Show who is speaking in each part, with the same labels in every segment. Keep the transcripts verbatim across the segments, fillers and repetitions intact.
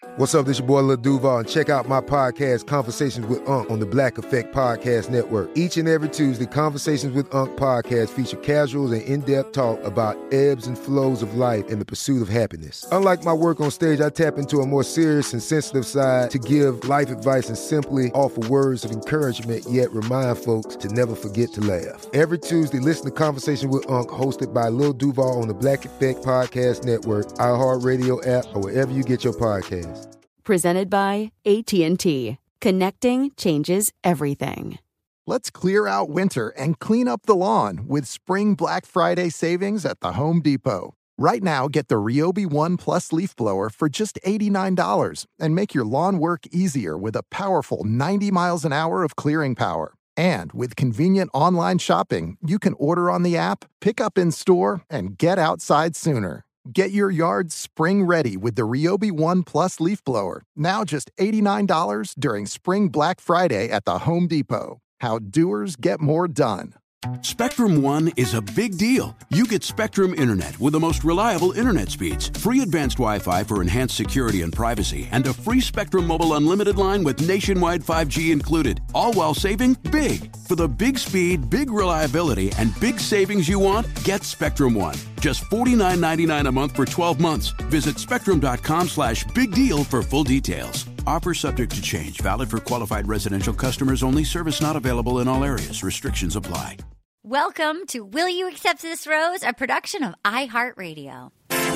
Speaker 1: What's up, this your boy Lil Duval, and check out my podcast, Conversations with Unc, on the Black Effect Podcast Network. Each and every Tuesday, Conversations with Unc podcast feature casuals and in-depth talk about ebbs and flows of life and the pursuit of happiness. Unlike my work on stage, I tap into a more serious and sensitive side to give life advice and simply offer words of encouragement, yet remind folks to never forget to laugh. Every Tuesday, listen to Conversations with Unc, hosted by Lil Duval on the Black Effect Podcast Network, iHeartRadio app, or wherever you get your podcasts.
Speaker 2: Presented by A T and T. Connecting changes everything.
Speaker 3: Let's clear out winter and clean up the lawn with Spring Black Friday savings at the Home Depot. Right now, get the Ryobi One Plus leaf blower for just eighty-nine dollars and make your lawn work easier with a powerful ninety miles an hour of clearing power. And with convenient online shopping, you can order on the app, pick up in store, and get outside sooner. Get your yard spring ready with the Ryobi One Plus leaf blower. Now just eighty-nine dollars during Spring Black Friday at the Home Depot. How doers get more done.
Speaker 4: Spectrum One is a big deal. You get Spectrum Internet with the most reliable internet speeds, free advanced Wi-Fi for enhanced security and privacy, and a free Spectrum Mobile Unlimited line with nationwide five G included, all while saving big. For the big speed, big reliability, and big savings you want, get Spectrum One. Just forty-nine ninety-nine a month for twelve months. Visit spectrum.com slash big deal for full details. Offer subject to change. Valid for qualified residential customers only. Service not available in all areas. Restrictions apply.
Speaker 5: Welcome to Will You Accept This Rose, a production of iHeartRadio.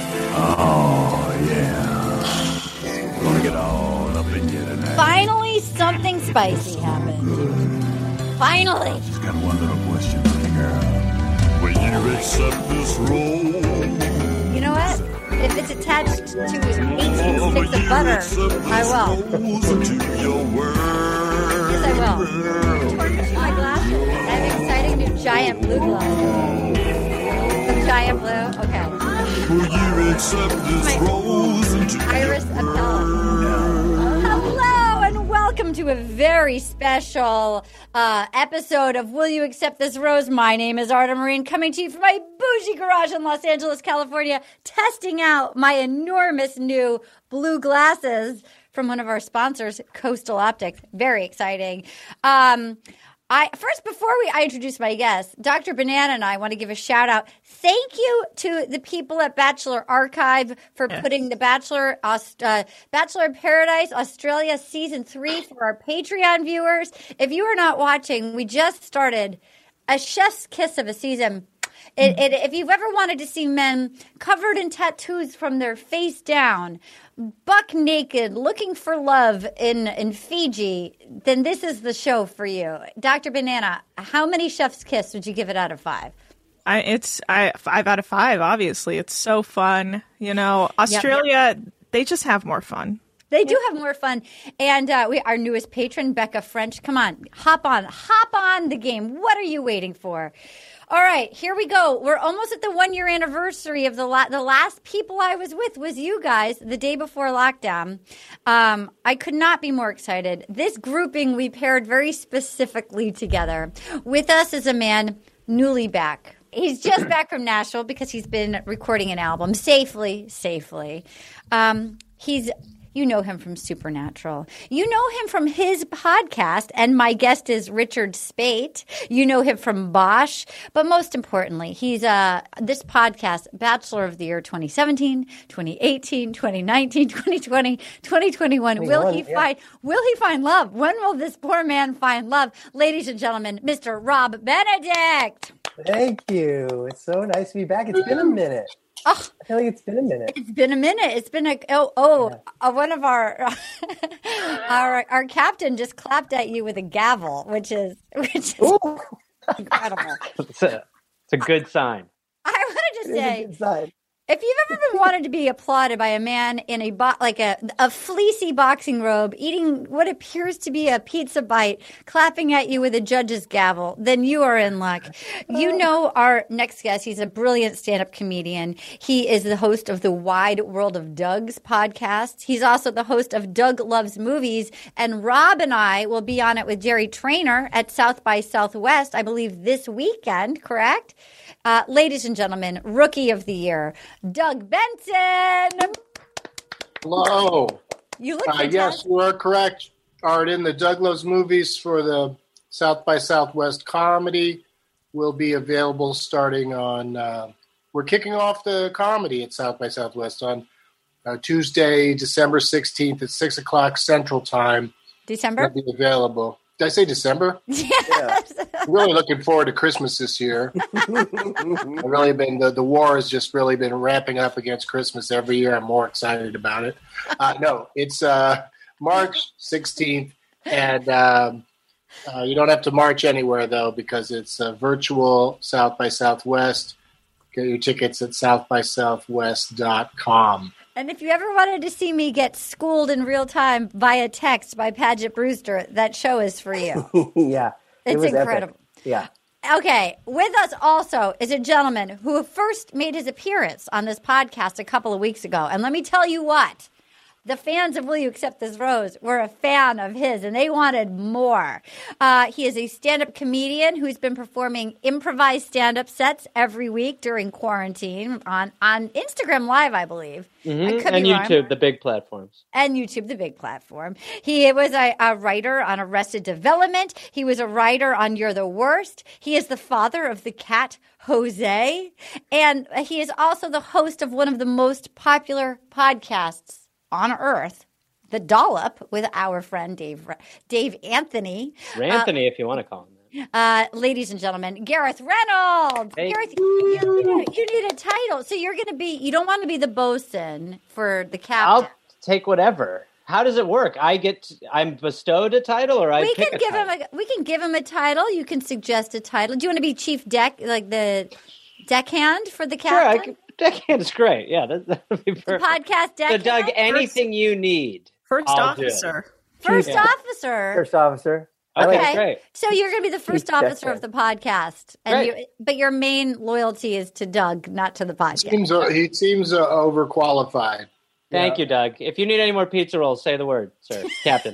Speaker 6: Oh, yeah. Gonna get all up in you tonight.
Speaker 5: Finally, something spicy happened. Finally.
Speaker 6: Just got one little question for you, girl. Will you accept this role?
Speaker 5: You know what? If it's attached to eighteen sticks of butter, I will. Yes, I will. My glasses. I have exciting new giant blue glasses. The giant blue? Okay.
Speaker 6: Will you accept this rose?
Speaker 5: Iris Appella. Hello and welcome to a very special uh, episode of Will You Accept This Rose? My name is Arda Marine, coming to you from my bougie garage in Los Angeles, California, testing out my enormous new blue glasses from one of our sponsors, Coastal Optics. Very exciting. Um, I first, before we I introduce my guest, Doctor Banana and I want to give a shout out. Thank you to the people at Bachelor Archive for yeah. putting the Bachelor uh, Bachelor in Paradise Australia season three for our Patreon viewers. If you are not watching, we just started a chef's kiss of a season. It, it, if you've ever wanted to see men covered in tattoos from their face down, buck naked, looking for love in, in Fiji, then this is the show for you. Doctor Banana, how many chef's kiss would you give it out of five?
Speaker 7: I, it's I, five out of five, obviously. It's so fun. You know, Australia, yep, yep. They just have more fun.
Speaker 5: They do have more fun. And uh, we, our newest patron, Becca French, come on, hop on, hop on the game. What are you waiting for? All right, here we go. We're almost at the one-year anniversary of the la- the last people I was with was you guys the day before lockdown. Um, I could not be more excited. This grouping we paired very specifically together. With us is a man newly back. He's just back from Nashville because he's been recording an album safely, safely. Um, he's... You know him from Supernatural. You know him from his podcast, and my guest is Richard Speight. You know him from Bosch. But most importantly, he's uh, this podcast, Bachelor of the Year twenty seventeen, twenty eighteen, twenty nineteen, twenty twenty, twenty twenty-one. Will he yeah. find Will he find love? When will this poor man find love? Ladies and gentlemen, Mister Rob Benedict.
Speaker 8: Thank you. It's so nice to be back. It's been a minute.
Speaker 5: Oh,
Speaker 8: I feel like it's been a minute.
Speaker 5: It's been a minute. It's been a oh oh yeah. uh, one of our our our captain just clapped at you with a gavel, which is which is Ooh. incredible.
Speaker 9: It's a it's a good sign.
Speaker 5: I wanted to say,
Speaker 8: it's a good sign.
Speaker 5: If you've ever been wanted to be applauded by a man in a bo- like a, a fleecy boxing robe, eating what appears to be a pizza bite, clapping at you with a judge's gavel, then you are in luck. You know our next guest. He's a brilliant stand-up comedian. He is the host of the Wide World of Doug's podcast. He's also the host of Doug Loves Movies. And Rob and I will be on it with Jerry Trainer at South by Southwest, I believe this weekend, correct? Uh, ladies and gentlemen, Rookie of the Year, Doug Benson.
Speaker 9: Hello.
Speaker 5: You look
Speaker 10: Uh,
Speaker 5: fantastic.
Speaker 10: yes, you are correct. Arden, the Douglas movies for the South by Southwest comedy will be available starting on. Uh, we're kicking off the comedy at South by Southwest on uh, Tuesday, December sixteenth at six o'clock Central Time.
Speaker 5: December?
Speaker 10: It'll be available. Did I say December?
Speaker 5: Yes.
Speaker 10: I'm really looking forward to Christmas this year. I've really been the, the war has just really been ramping up against Christmas every year. I'm more excited about it. Uh, no, it's uh, March sixteenth, and um, uh, you don't have to march anywhere though because it's a virtual South by Southwest. Get your tickets at south by southwest dot com.
Speaker 5: And if you ever wanted to see me get schooled in real time via text by Paget Brewster, that show is for you.
Speaker 8: yeah. It
Speaker 5: It's
Speaker 8: was
Speaker 5: incredible.
Speaker 8: Epic. Yeah.
Speaker 5: Okay, with us also is a gentleman who first made his appearance on this podcast a couple of weeks ago. And let me tell you what. The fans of Will You Accept This Rose were a fan of his, and they wanted more. Uh, he is a stand-up comedian who's been performing improvised stand-up sets every week during quarantine on, on Instagram Live, I believe.
Speaker 9: Mm-hmm.
Speaker 5: I could
Speaker 9: And
Speaker 5: be wrong.
Speaker 9: YouTube, the big platforms.
Speaker 5: And YouTube, the big platform. He was a, a writer on Arrested Development. He was a writer on You're the Worst. He is the father of the cat Jose. And he is also the host of one of the most popular podcasts on earth, The Dollop, with our friend Dave Dave Anthony.
Speaker 9: Ranthony, uh, if you want to call him
Speaker 5: Uh,
Speaker 9: that.
Speaker 5: ladies and gentlemen, Gareth Reynolds.
Speaker 9: Hey.
Speaker 5: Gareth, you, you, need a, you need a title. So you're going to be, you don't want to be the bosun for the captain.
Speaker 9: I'll take whatever. How does it work? I get, I'm bestowed a title, or I
Speaker 5: we
Speaker 9: pick
Speaker 5: can
Speaker 9: a
Speaker 5: give
Speaker 9: title?
Speaker 5: him a we can give him a title. You can suggest a title. Do you want to be chief deck, like the deckhand for the
Speaker 9: Sure, I
Speaker 5: captain?
Speaker 9: can, deckhand is great. Yeah, that that would be perfect.
Speaker 5: Podcast
Speaker 9: So,
Speaker 5: deckhand.
Speaker 9: Doug, anything you need.
Speaker 7: First
Speaker 9: I'll do.
Speaker 7: officer.
Speaker 5: First
Speaker 9: Yeah.
Speaker 5: officer.
Speaker 8: First officer. I
Speaker 9: Okay,
Speaker 8: like-
Speaker 9: great.
Speaker 5: So you're going to be the first
Speaker 8: Chief
Speaker 5: officer of the podcast, and
Speaker 9: Great.
Speaker 5: you, but your main loyalty is to Doug, not to the podcast.
Speaker 10: Seems, uh, he seems uh, overqualified.
Speaker 9: Thank you, Doug. If you need any more pizza rolls, say the word, sir. Captain.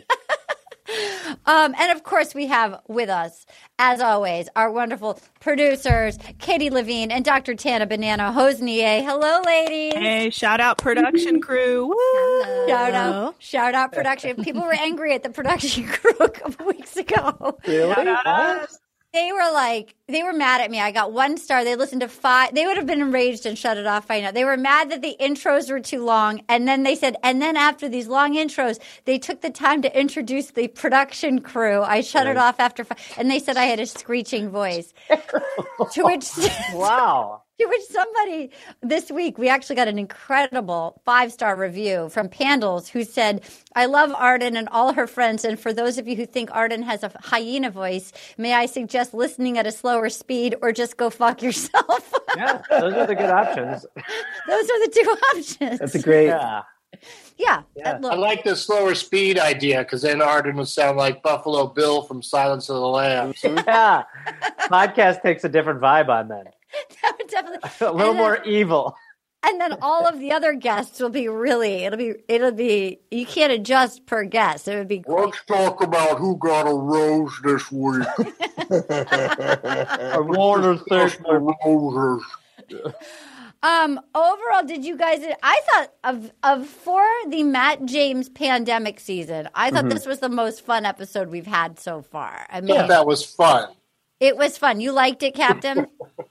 Speaker 5: Um, and of course, we have with us, as always, our wonderful producers, Katie Levine and Doctor Tana Banana Hosnier. Hello, ladies.
Speaker 7: Hey, shout out production crew. Woo!
Speaker 5: Shout out, shout out production. People were angry at the production crew a couple weeks ago.
Speaker 7: Shout out us.
Speaker 5: They were like, they were mad at me. I got one star. They listened to five. They would have been enraged and shut it off by now. They were mad that the intros were too long. And then they said, and then after these long intros, they took the time to introduce the production crew. I shut it off after five. And they said I had a screeching voice. To which,
Speaker 9: Wow.
Speaker 5: to which somebody this week, we actually got an incredible five-star review from Pandles who said, I love Arden and all her friends. And for those of you who think Arden has a hyena voice, may I suggest listening at a slower speed or just go fuck yourself.
Speaker 9: Yeah, those are the good options.
Speaker 5: Those are the two options.
Speaker 8: That's a great.
Speaker 9: Yeah.
Speaker 5: yeah.
Speaker 8: Yeah.
Speaker 5: uh, look,
Speaker 10: I like the slower speed idea because then Arden would sound like Buffalo Bill from Silence of the Lambs.
Speaker 9: Yeah. Podcast takes a different vibe on that.
Speaker 5: that would definitely.
Speaker 9: A little
Speaker 5: And then-
Speaker 9: more evil.
Speaker 5: And then all of the other guests will be really, it'll be, it'll be, you can't adjust per guest. It would be great.
Speaker 10: Let's talk about who got a rose this week.
Speaker 9: Or Warner
Speaker 10: Just the roses.
Speaker 5: Um, overall, did you guys, I thought of, of for the Matt James pandemic season, I thought this was the most fun episode we've had so far. I mean,
Speaker 10: Yeah, that was fun.
Speaker 5: it was fun. You liked it, Captain?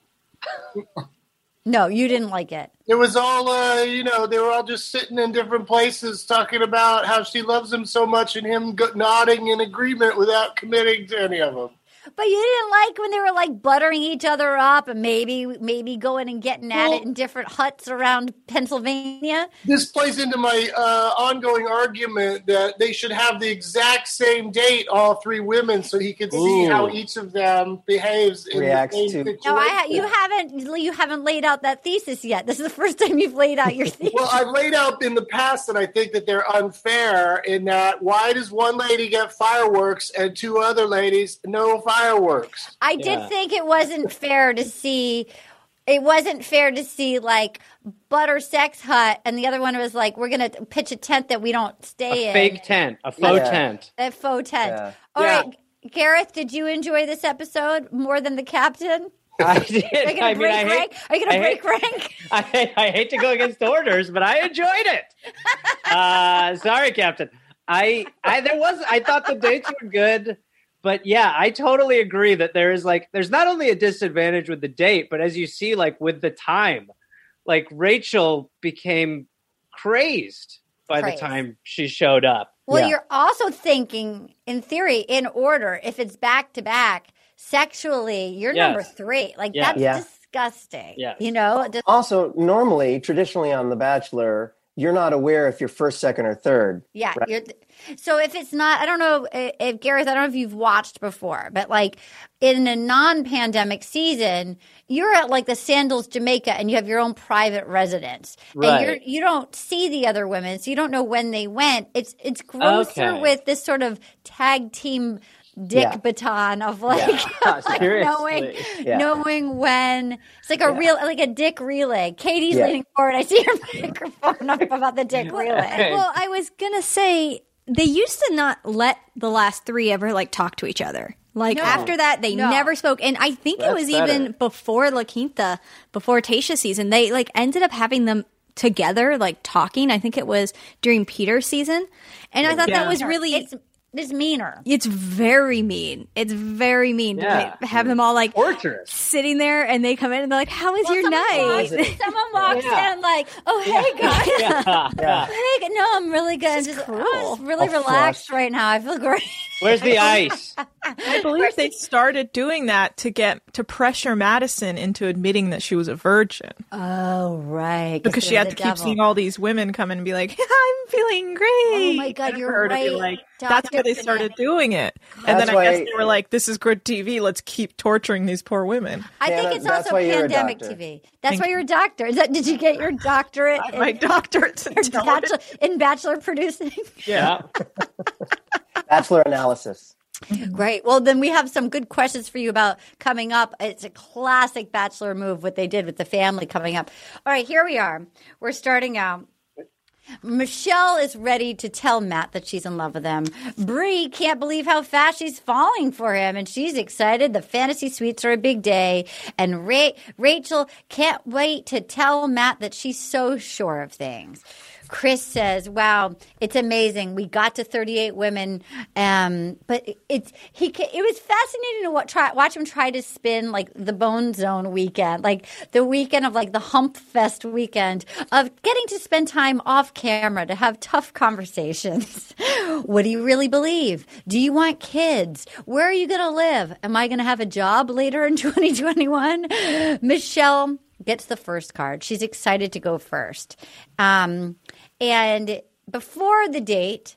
Speaker 5: No, you didn't like it.
Speaker 10: It was all, uh, you know, they were all just sitting in different places talking about how she loves him so much and him go- nodding in agreement without committing to any of them.
Speaker 5: But you didn't like when they were like buttering each other up and maybe maybe going and getting at
Speaker 10: Well-
Speaker 5: it in different huts around Pennsylvania.
Speaker 10: This plays into my uh, ongoing argument that they should have the exact same date, all three women, so he can see
Speaker 9: Ooh.
Speaker 10: how each of them behaves in
Speaker 8: Reacts
Speaker 10: the same
Speaker 8: to-
Speaker 10: situation.
Speaker 5: No, I ha- you haven't you haven't laid out that thesis yet. This is the first time you've laid out your thesis.
Speaker 10: Well, I've laid out in the past that I think that they're unfair in that why does one lady get fireworks and two other ladies no fireworks?
Speaker 5: I did
Speaker 9: Yeah.
Speaker 5: think it wasn't fair to see. It wasn't fair to see like Butter Sex Hut, and the other one was like, "We're gonna pitch a tent that we don't stay
Speaker 9: A
Speaker 5: in."
Speaker 9: fake tent. A faux
Speaker 8: Yeah.
Speaker 9: tent.
Speaker 5: A faux tent.
Speaker 8: Yeah.
Speaker 5: All
Speaker 9: Yeah.
Speaker 5: right, Gareth, did you enjoy this episode more than the captain?
Speaker 9: I did.
Speaker 5: Are you
Speaker 9: I
Speaker 5: going to
Speaker 9: mean,
Speaker 5: break
Speaker 9: I
Speaker 5: rank?
Speaker 9: hate,
Speaker 5: Are you going
Speaker 9: I
Speaker 5: to break
Speaker 9: hate,
Speaker 5: rank?
Speaker 9: I, I hate to go against orders, but I enjoyed it. Uh, sorry, Captain. I, I there was I thought the dates were good, but yeah, I totally agree that there is like there's not only a disadvantage with the date, but as you see, like with the time, like Rachel became crazed by
Speaker 5: Crazed.
Speaker 9: the time she showed up.
Speaker 5: Well,
Speaker 10: Yeah.
Speaker 5: you're also thinking, in theory, in order, if it's back to back, sexually, you're
Speaker 9: Yes.
Speaker 5: number three. Like,
Speaker 9: Yes.
Speaker 5: that's
Speaker 10: Yeah.
Speaker 5: disgusting.
Speaker 9: Yes.
Speaker 5: You know? Just,
Speaker 8: Also, normally, traditionally on The Bachelor, you're not aware if you're first, second, or third.
Speaker 5: yeah.
Speaker 8: Right.
Speaker 5: You're, so if it's not, I don't know if, if, Gareth, I don't know if you've watched before, but like in a non-pandemic season, you're at like the Sandals, Jamaica, and you have your own private residence.
Speaker 9: Right.
Speaker 5: And you're, you don't see the other women, so you don't know when they went. It's, it's grosser
Speaker 9: Okay.
Speaker 5: with this sort of tag team dick
Speaker 8: Yeah.
Speaker 5: baton of like,
Speaker 9: Yeah,
Speaker 5: like
Speaker 9: seriously.
Speaker 5: knowing
Speaker 8: Yeah.
Speaker 5: knowing when it's like a
Speaker 8: Yeah.
Speaker 5: real like a dick relay. Katie's
Speaker 8: Yeah.
Speaker 5: leaning forward. I see her microphone up about the dick relay.
Speaker 11: Well, I was gonna say they used to not let the last three ever like talk to each other. Like
Speaker 5: No.
Speaker 11: after that, they
Speaker 5: No.
Speaker 11: never spoke. And I think it
Speaker 8: That's
Speaker 11: was
Speaker 8: better.
Speaker 11: even before La Quinta, before Tayshia season, they like ended up having them together, like talking. I think it was during Peter's season, and I thought
Speaker 7: Yeah.
Speaker 11: that was really.
Speaker 5: It's it's meaner.
Speaker 11: It's very mean. It's very mean
Speaker 9: Yeah.
Speaker 11: to have them all like
Speaker 9: Torturous.
Speaker 11: sitting there and they come in and they're like, "How was
Speaker 5: Well,
Speaker 11: your
Speaker 5: someone
Speaker 11: night?"
Speaker 5: walks- Someone walks
Speaker 9: Yeah.
Speaker 5: in like, "Oh, hey guys,
Speaker 9: Yeah. Yeah.
Speaker 5: hey, gu- no, I'm really good. I'm just,
Speaker 11: cruel.
Speaker 5: I'm just really
Speaker 8: All
Speaker 5: relaxed
Speaker 8: flushed.
Speaker 5: right now. I feel great."
Speaker 9: Where's the ice?
Speaker 7: I believe they started doing that to get to pressure Madison into admitting that she was a virgin
Speaker 5: Oh, right.
Speaker 7: because she had to keep seeing all these women come in and be like, "I'm feeling great."
Speaker 5: Oh my God,
Speaker 7: And
Speaker 5: you're
Speaker 7: her to be
Speaker 5: right.
Speaker 7: Like, that's why they
Speaker 5: Doctor
Speaker 7: started doing it, and
Speaker 8: That's
Speaker 7: then I guess
Speaker 8: why-
Speaker 7: they were like, "This is good T V. Let's keep torturing these poor women."
Speaker 5: I
Speaker 8: Hannah,
Speaker 5: think it's
Speaker 8: that's
Speaker 5: also
Speaker 8: why you're a
Speaker 5: pandemic
Speaker 8: doctor.
Speaker 5: T V. That's
Speaker 7: Thank
Speaker 5: why
Speaker 7: you.
Speaker 5: you're a doctor. Is that? Did you get your doctorate in,
Speaker 7: My doctorate's in
Speaker 5: or
Speaker 7: television.
Speaker 5: bachelor, in bachelor producing?
Speaker 9: Yeah.
Speaker 8: Bachelor analysis.
Speaker 5: Great. Well, then we have some good questions for you about coming up. It's a classic Bachelor move, what they did with the family coming up. All right, here we are. We're starting out. Michelle is ready to tell Matt that she's in love with him. Bree can't believe how fast she's falling for him, and she's excited. The fantasy suites are a big day. And Ra- Rachel can't wait to tell Matt that she's so sure of things. Chris says, "Wow, it's amazing. We got to thirty-eight women, um, but it- it's he. ca- It was fascinating to watch, try, watch him try to spin like the Bone Zone weekend, like the weekend of like the Hump Fest weekend of getting to spend time off camera to have tough conversations. What do you really believe? Do you want kids? Where are you going to live? Am I going to have a job later in twenty twenty-one?" Michelle gets the first card. She's excited to go first. Um, and before the date,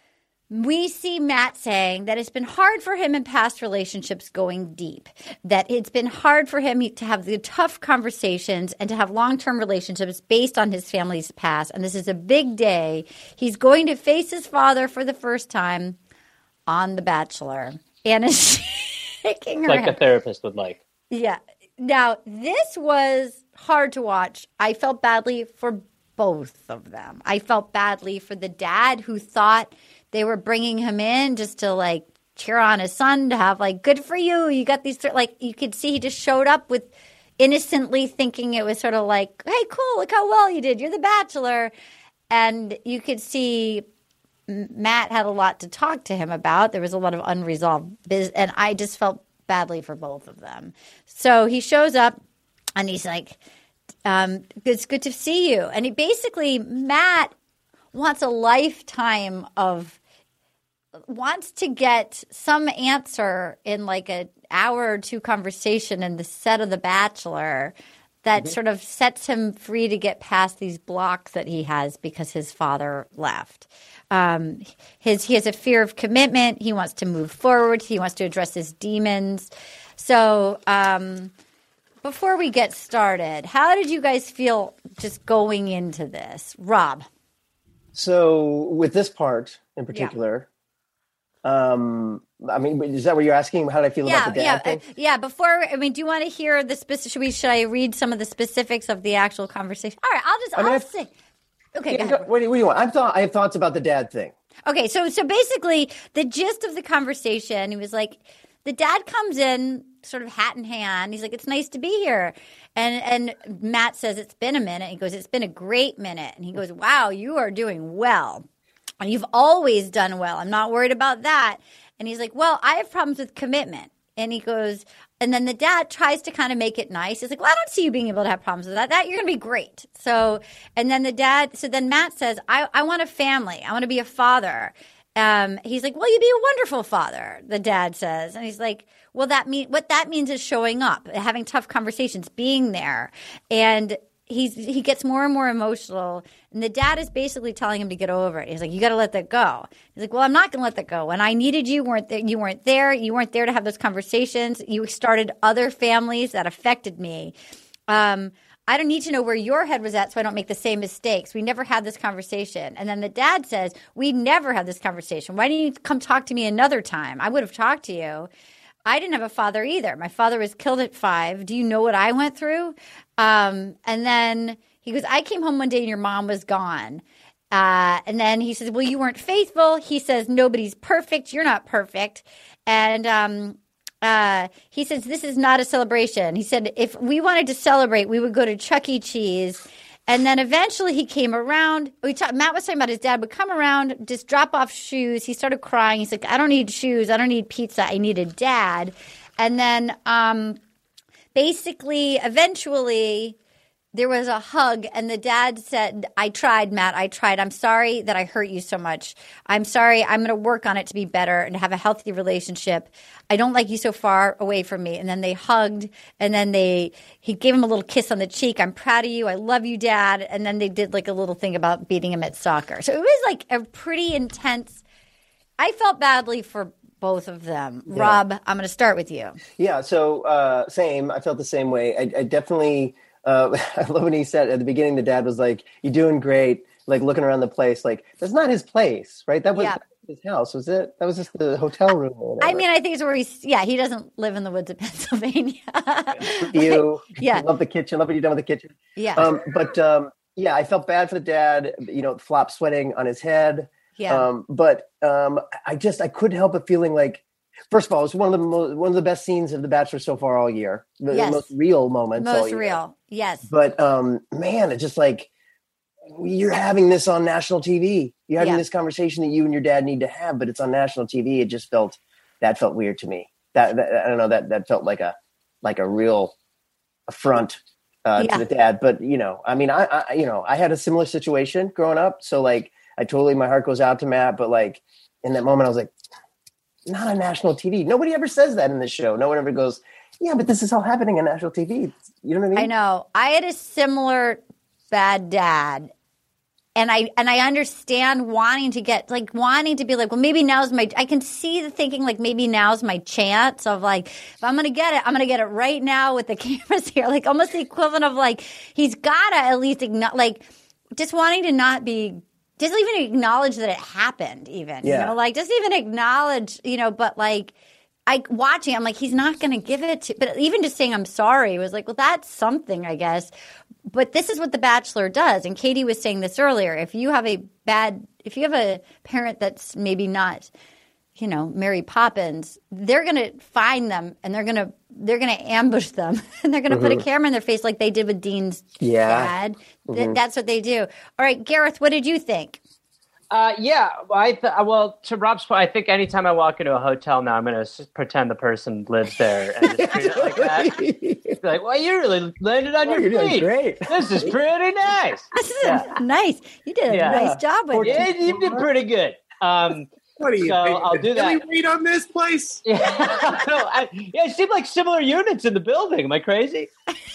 Speaker 5: we see Matt saying that it's been hard for him in past relationships going deep, that it's been hard for him to have the tough conversations and to have long-term relationships based on his family's past. And this is a big day. He's going to face his father for the first time on The Bachelor. Anna's shaking her
Speaker 9: Like
Speaker 5: head.
Speaker 9: a therapist would like.
Speaker 5: Yeah. Now, this was hard to watch. I felt badly for both of them. I felt badly for the dad who thought they were bringing him in just to like cheer on his son, to have like, good for you. You got these, like, you could see he just showed up with innocently thinking it was sort of like, hey, cool, look how well you did. You're the Bachelor. And you could see Matt had a lot to talk to him about. There was a lot of unresolved business. And I just felt badly for both of them. So he shows up and he's like, um, it's good to see you. And he basically, Matt wants a lifetime of, wants to get some answer in like an hour or two conversation in the set of The Bachelor that mm-hmm. sort of sets him free to get past these blocks that he has because his father left. Um, his he has a fear of commitment. He wants to move forward. He wants to address his demons. So um, before we get started, how did you guys feel just going into this? Rob?
Speaker 8: So with this part in particular, yeah. um, I mean, is that what you're asking? How did I feel
Speaker 5: yeah,
Speaker 8: about the dad
Speaker 5: yeah,
Speaker 8: thing?
Speaker 5: Uh, yeah, before, I mean, do you want to hear the specific, should we, should I read some of the specifics of the actual conversation? All right, I'll just,
Speaker 8: I mean,
Speaker 5: I'll
Speaker 8: I've,
Speaker 5: say. Okay,
Speaker 8: yeah,
Speaker 5: go ahead.
Speaker 8: What do, you, what do you want? I've thought, I have thoughts about the dad thing.
Speaker 5: Okay, so so basically, the gist of the conversation, he was like, the dad comes in sort of hat in hand. He's like, it's nice to be here. And and Matt says, it's been a minute. He goes, it's been a great minute. And he goes, wow, you are doing well. And you've always done well. I'm not worried about that. And he's like, well, I have problems with commitment. And he goes, and then the dad tries to kind of make it nice. He's like, well, I don't see you being able to have problems with that. That you're going to be great. So, and then the dad, so then Matt says, I, I want a family. I want to be a father. Um, he's like, well, you'd be a wonderful father, the dad says. And he's like, well, that mean what that means is showing up, having tough conversations, being there. And he's he gets more and more emotional. And the dad is basically telling him to get over it. He's like, you got to let that go. He's like, well, I'm not going to let that go. When I needed you, weren't there, you weren't there. You weren't there to have those conversations. You started other families that affected me. Um, I don't need to know where your head was at so I don't make the same mistakes. We never had this conversation. And then the dad says, we never had this conversation. Why didn't you come talk to me another time? I would have talked to you. I didn't have a father either. My father was killed at five. Do you know what I went through? Um, and then he goes, I came home one day and your mom was gone. Uh, and then he says, well, you weren't faithful. He says, nobody's perfect. You're not perfect. And um, uh, he says, this is not a celebration. He said, if we wanted to celebrate, we would go to Chuck E. Cheese. And then eventually he came around. We talk, Matt was talking about his dad would come around, just drop off shoes. He started crying. He's like, I don't need shoes. I don't need pizza. I need a dad. And then um, basically, eventually, there was a hug. And the dad said, I tried, Matt. I tried. I'm sorry that I hurt you so much. I'm sorry. I'm going to work on it to be better and have a healthy relationship. I don't like you so far away from me. And then they hugged, and then they he gave him a little kiss on the cheek. I'm proud of you. I love you, Dad. And then they did like a little thing about beating him at soccer. So it was like a pretty intense. I felt badly for both of them. Yeah. Rob, I'm going to start with you.
Speaker 8: Yeah. So uh, same. I felt the same way. I, I definitely. Uh, I love when he said at the beginning, the dad was like, "You're doing great." Like looking around the place, like that's not his place, right? That was
Speaker 5: yeah.
Speaker 8: his house, was it? That was just the hotel room. Or whatever.
Speaker 5: I mean, I think it's where he's. Yeah, he doesn't live in the woods of Pennsylvania.
Speaker 8: you,
Speaker 5: yeah,
Speaker 8: love the kitchen. Love what you've done with the kitchen.
Speaker 5: Yeah,
Speaker 8: um, but um, yeah, I felt bad for the dad. You know, flop sweating on his head.
Speaker 5: Yeah,
Speaker 8: um, but um, I just I couldn't help but feeling like. First of all, it's one of the mo- one of the best scenes of The Bachelor so far all year. The,
Speaker 5: yes.
Speaker 8: the most real moments.
Speaker 5: Most
Speaker 8: all year.
Speaker 5: real, yes.
Speaker 8: But um, man, it's just like you're having this on national T V. You're having
Speaker 5: yeah.
Speaker 8: this conversation that you and your dad need to have, but it's on national T V. It just felt that felt weird to me. That, that I don't know that that felt like a like a real affront uh,
Speaker 5: yeah.
Speaker 8: to the dad. But you know, I mean, I, I you know I had a similar situation growing up, so like I totally my heart goes out to Matt. But like in that moment, I was like. Not on national T V. Nobody ever says that in this show. No one ever goes, yeah, but this is all happening on national T V. You know what I mean?
Speaker 5: I know. I had a similar bad dad. And I and I understand wanting to get, like, wanting to be like, well, maybe now's my, I can see the thinking, like, maybe now's my chance of, like, if I'm going to get it, I'm going to get it right now with the cameras here. Like, almost the equivalent of, like, he's got to at least, igno- like, just wanting to not be, just even acknowledge that it happened even,
Speaker 8: yeah.
Speaker 5: you know, like, just even acknowledge, you know, but, like, I watching, I'm like, he's not going to give it to, but even just saying I'm sorry was like, well, that's something, I guess. But this is what The Bachelor does. And Katie was saying this earlier. If you have a bad, if you have a parent that's maybe not, you know, Mary Poppins, they're going to find them and they're going to, they're going to ambush them and they're going to mm-hmm. put a camera in their face like they did with Dean's
Speaker 8: yeah.
Speaker 5: dad.
Speaker 8: Mm-hmm.
Speaker 5: Th- that's what they do. All right, Gareth, what did you think?
Speaker 9: Uh, yeah, I th- well, to Rob's point, I think anytime I walk into a hotel now, I'm going to s- pretend the person lives there and just treat it like that. Be like, well, you really landed on
Speaker 8: oh,
Speaker 9: your
Speaker 8: you're
Speaker 9: feet.
Speaker 8: Doing great.
Speaker 9: This is pretty nice.
Speaker 5: This is
Speaker 9: yeah.
Speaker 5: nice. You did a
Speaker 9: yeah.
Speaker 5: nice job with
Speaker 9: yeah,
Speaker 5: it.
Speaker 9: You did pretty good. Um,
Speaker 10: what are you?
Speaker 9: so I'll do that.
Speaker 10: Can we read on this place?
Speaker 9: Yeah, no, I, yeah, it seemed like similar units in the building. Am I crazy?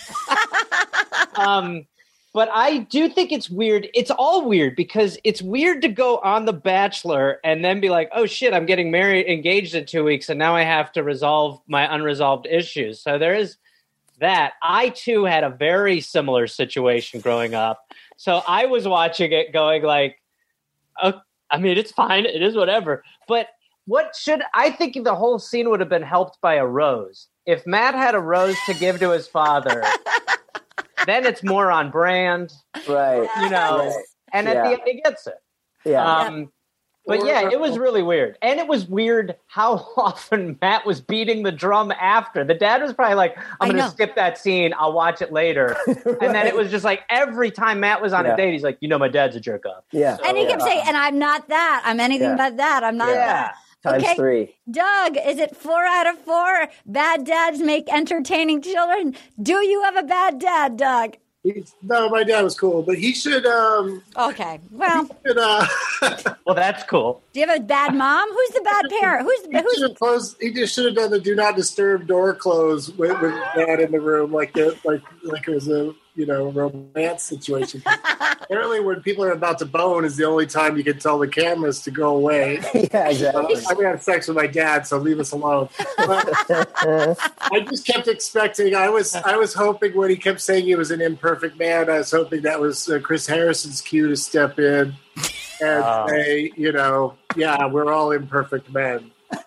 Speaker 9: um. But I do think it's weird. It's all weird because it's weird to go on The Bachelor and then be like, oh, shit, I'm getting married, engaged in two weeks, and now I have to resolve my unresolved issues. So there is that. I, too, had a very similar situation growing up. So I was watching it going like, oh, I mean, it's fine. It is whatever. But what should – I think the whole scene would have been helped by a rose. If Matt had a rose to give to his father – then it's more on brand,
Speaker 8: right?
Speaker 9: You know,
Speaker 8: right.
Speaker 9: and at
Speaker 8: yeah.
Speaker 9: the end he gets it.
Speaker 8: Yeah.
Speaker 9: Um, But yeah, it was really weird. And it was weird how often Matt was beating the drum after. The dad was probably like, I'm going to skip that scene. I'll watch it later. Right. And then it was just like every time Matt was on yeah. a date, he's like, you know, my dad's a jerk off.
Speaker 8: Yeah.
Speaker 5: So, and he
Speaker 8: yeah.
Speaker 5: kept saying, and I'm not that. I'm anything yeah. but that. I'm not
Speaker 8: yeah.
Speaker 5: that.
Speaker 8: Times
Speaker 5: okay.
Speaker 8: three.
Speaker 5: Doug, is it four out of four? Bad dads make entertaining children. Do you have a bad dad, Doug?
Speaker 10: He's, no, my dad was cool, but he should. Um,
Speaker 5: okay, well,
Speaker 10: should, uh,
Speaker 9: well, that's cool.
Speaker 5: Do you have a bad mom? Who's the bad parent? Who's
Speaker 10: he
Speaker 5: who's?
Speaker 10: Should closed, he just should have done the do not disturb door close with, with dad in the room, like it, like like it was a you know romance situation. Apparently, when people are about to bone, is the only time you can tell the cameras to go away.
Speaker 8: Yeah, exactly.
Speaker 10: I'm gonna have sex with my dad, so leave us alone. But I just kept expecting. I was I was hoping when he kept saying he was an imperfect man, I was hoping that was uh, Chris Harrison's cue to step in and oh. say, you know, yeah, we're all imperfect men.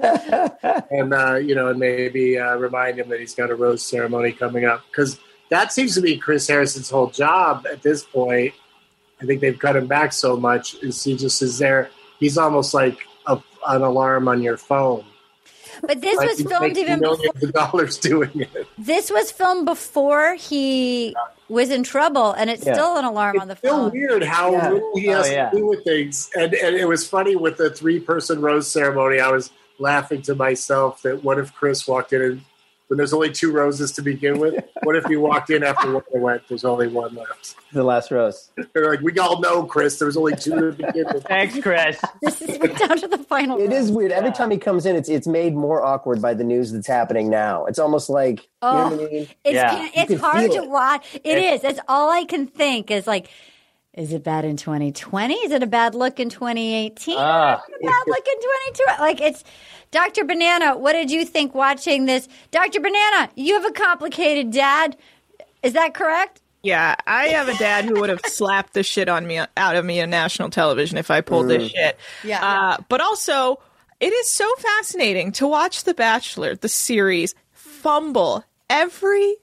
Speaker 10: and, uh, you know, and maybe uh, remind him that he's got a rose ceremony coming up. Because that seems to be Chris Harrison's whole job at this point. I think they've cut him back so much. Is he just is there? He's almost like a, an alarm on your phone.
Speaker 5: But this
Speaker 10: like
Speaker 5: was filmed even
Speaker 10: millions
Speaker 5: before.
Speaker 10: Of dollars doing it.
Speaker 5: This was filmed before he was in trouble, and it's yeah. still an alarm
Speaker 10: it's
Speaker 5: on the phone.
Speaker 10: It's so weird how
Speaker 8: yeah.
Speaker 10: little he has oh, yeah. to do with things. And, and it was funny with the three-person rose ceremony. I was laughing to myself that what if Chris walked in and when there's only two roses to begin with, what if he walked in after one went, there's only one left?
Speaker 8: The last rose.
Speaker 10: They're like, we all know, Chris, there was only two to begin with.
Speaker 9: Thanks, Chris.
Speaker 5: This is we're down to the final.
Speaker 8: It is weird. Every time he comes in, it's it's made more awkward by the news that's happening now. It's almost like,
Speaker 5: oh,
Speaker 8: you know what I mean?
Speaker 5: It's,
Speaker 8: yeah.
Speaker 5: it's hard to
Speaker 8: it.
Speaker 5: watch. It it's, is. That's all I can think is like, is it bad in twenty twenty? Is it a bad look in twenty eighteen? Uh, is it a bad look in twenty twenty? Like it's Doctor Banana, what did you think watching this? Doctor Banana, you have a complicated dad. Is that correct?
Speaker 7: Yeah, I have a dad who would have slapped the shit on me out of me on national television if I pulled mm. this shit.
Speaker 5: Yeah,
Speaker 7: uh,
Speaker 5: yeah.
Speaker 7: But also, it is so fascinating to watch The Bachelor, the series, fumble every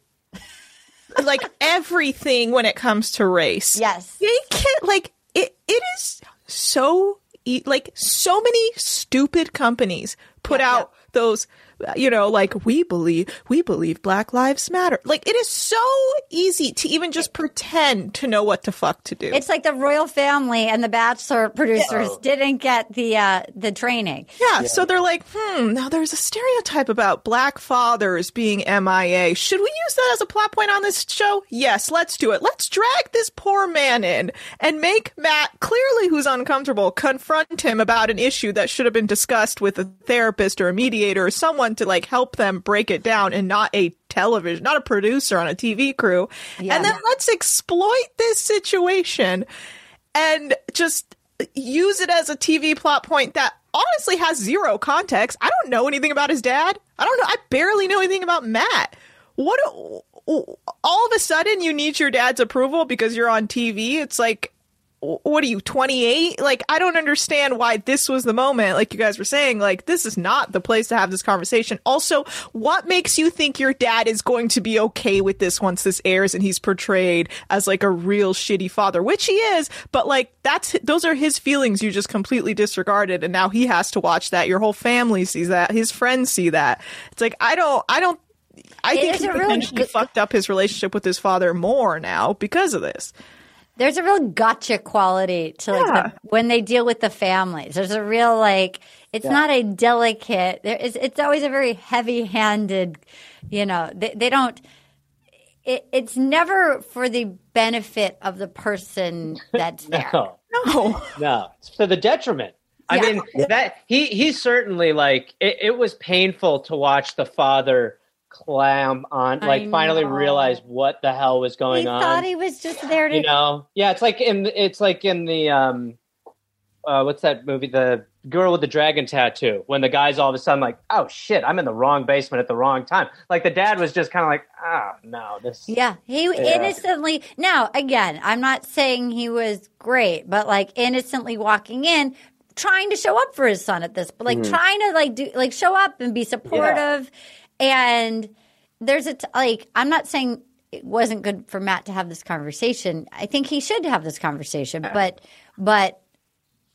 Speaker 7: like everything when it comes to race.
Speaker 5: Yes.
Speaker 7: They can't, like, it. it is so, like, so many stupid companies put yeah, out yeah. those, you know, like, we believe, we believe Black Lives Matter. Like, it is so easy to even just pretend to know what the fuck to do.
Speaker 5: It's like the royal family and the Bachelor producers yeah. didn't get the uh, the training.
Speaker 7: Yeah, yeah, so they're like, hmm, now there's a stereotype about black fathers being M I A. Should we use that as a plot point on this show? Yes, let's do it. Let's drag this poor man in and make Matt, clearly who's uncomfortable, confront him about an issue that should have been discussed with a therapist or a mediator or someone to like help them break it down and not a television, not a producer on a T V crew. Yeah. And then let's exploit this situation and just use it as a T V plot point that honestly has zero context. I don't know anything about his dad. I don't know. I barely know anything about Matt. What? All of a sudden you need your dad's approval because you're on T V. It's like, what are you, twenty-eight? Like, I don't understand why this was the moment, like you guys were saying, like, this is not the place to have this conversation. Also, what makes you think your dad is going to be okay with this once this airs and he's portrayed as, like, a real shitty father, which he is, but, like, that's, those are his feelings you just completely disregarded, and now he has to watch that. Your whole family sees that. His friends see that. It's like, I don't, I don't, I think he potentially really fucked up his relationship with his father more now because of this.
Speaker 5: There's a real gotcha quality to like
Speaker 7: yeah.
Speaker 5: the, when they deal with the families. There's a real like it's yeah. not a delicate. There is it's always a very heavy-handed. You know, they, they don't. It, it's never for the benefit of the person that's there.
Speaker 9: no,
Speaker 7: no,
Speaker 9: no. It's for the detriment. I yeah. mean that he he certainly like it, it was painful to watch the father clam on, like finally realize what the hell was going
Speaker 5: he
Speaker 9: on.
Speaker 5: He thought he was just there to,
Speaker 9: you know. Yeah, it's like in it's like in the um, uh, what's that movie? The Girl with the Dragon Tattoo. When the guy's all of a sudden like, oh shit, I'm in the wrong basement at the wrong time. Like the dad was just kind of like, ah, oh, no, this.
Speaker 5: Yeah, he yeah. innocently. Now again, I'm not saying he was great, but like innocently walking in, trying to show up for his son at this, but like mm. trying to like do like show up and be supportive. Yeah. And there's a, t- like, I'm not saying it wasn't good for Matt to have this conversation. I think he should have this conversation. But, but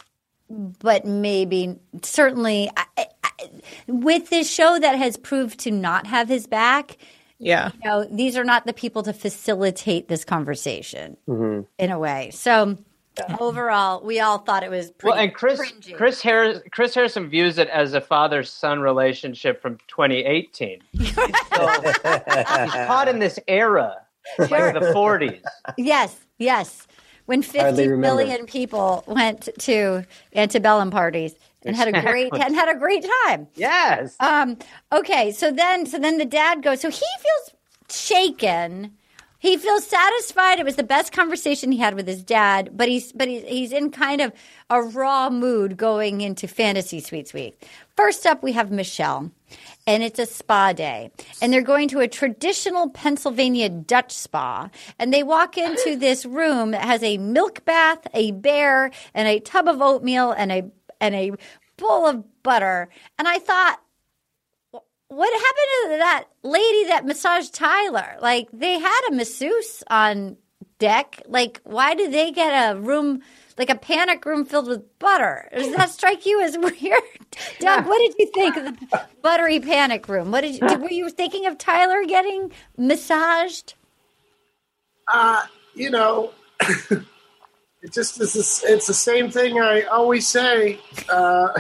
Speaker 5: but maybe certainly I, I, with this show that has proved to not have his back.
Speaker 7: Yeah.
Speaker 5: You know, these are not the people to facilitate this conversation
Speaker 8: Mm-hmm.
Speaker 5: in a way. So overall, we all thought it was pretty
Speaker 9: Well, and Chris
Speaker 5: cringy.
Speaker 9: Chris Harris Chris Harrison views it as a father-son relationship from twenty eighteen. He's, still, he's caught in this era, like the forties.
Speaker 5: Yes, yes. When
Speaker 8: Hardly
Speaker 5: fifty
Speaker 8: remember.
Speaker 5: million people went to antebellum parties and had a great
Speaker 9: Exactly.
Speaker 5: and had a great time.
Speaker 9: Yes.
Speaker 5: Um, okay, so then so then the dad goes. So he feels shaken. He feels satisfied. It was the best conversation he had with his dad, but he's but he's, he's in kind of a raw mood going into Fantasy Suites Week. First up, we have Michelle, and it's a spa day, and they're going to a traditional Pennsylvania Dutch spa, and they walk into this room that has a milk bath, a bear, and a tub of oatmeal, and a and a bowl of butter, and I thought, what happened to that lady that massaged Tyler? Like, they had a masseuse on deck. Like, why did they get a room, like a panic room filled with butter? Does that strike you as weird? Doug, what did you think of the buttery panic room? What did you, were you thinking of Tyler getting massaged?
Speaker 10: Uh, you know, it just is. This, it's the same thing I always say. Uh,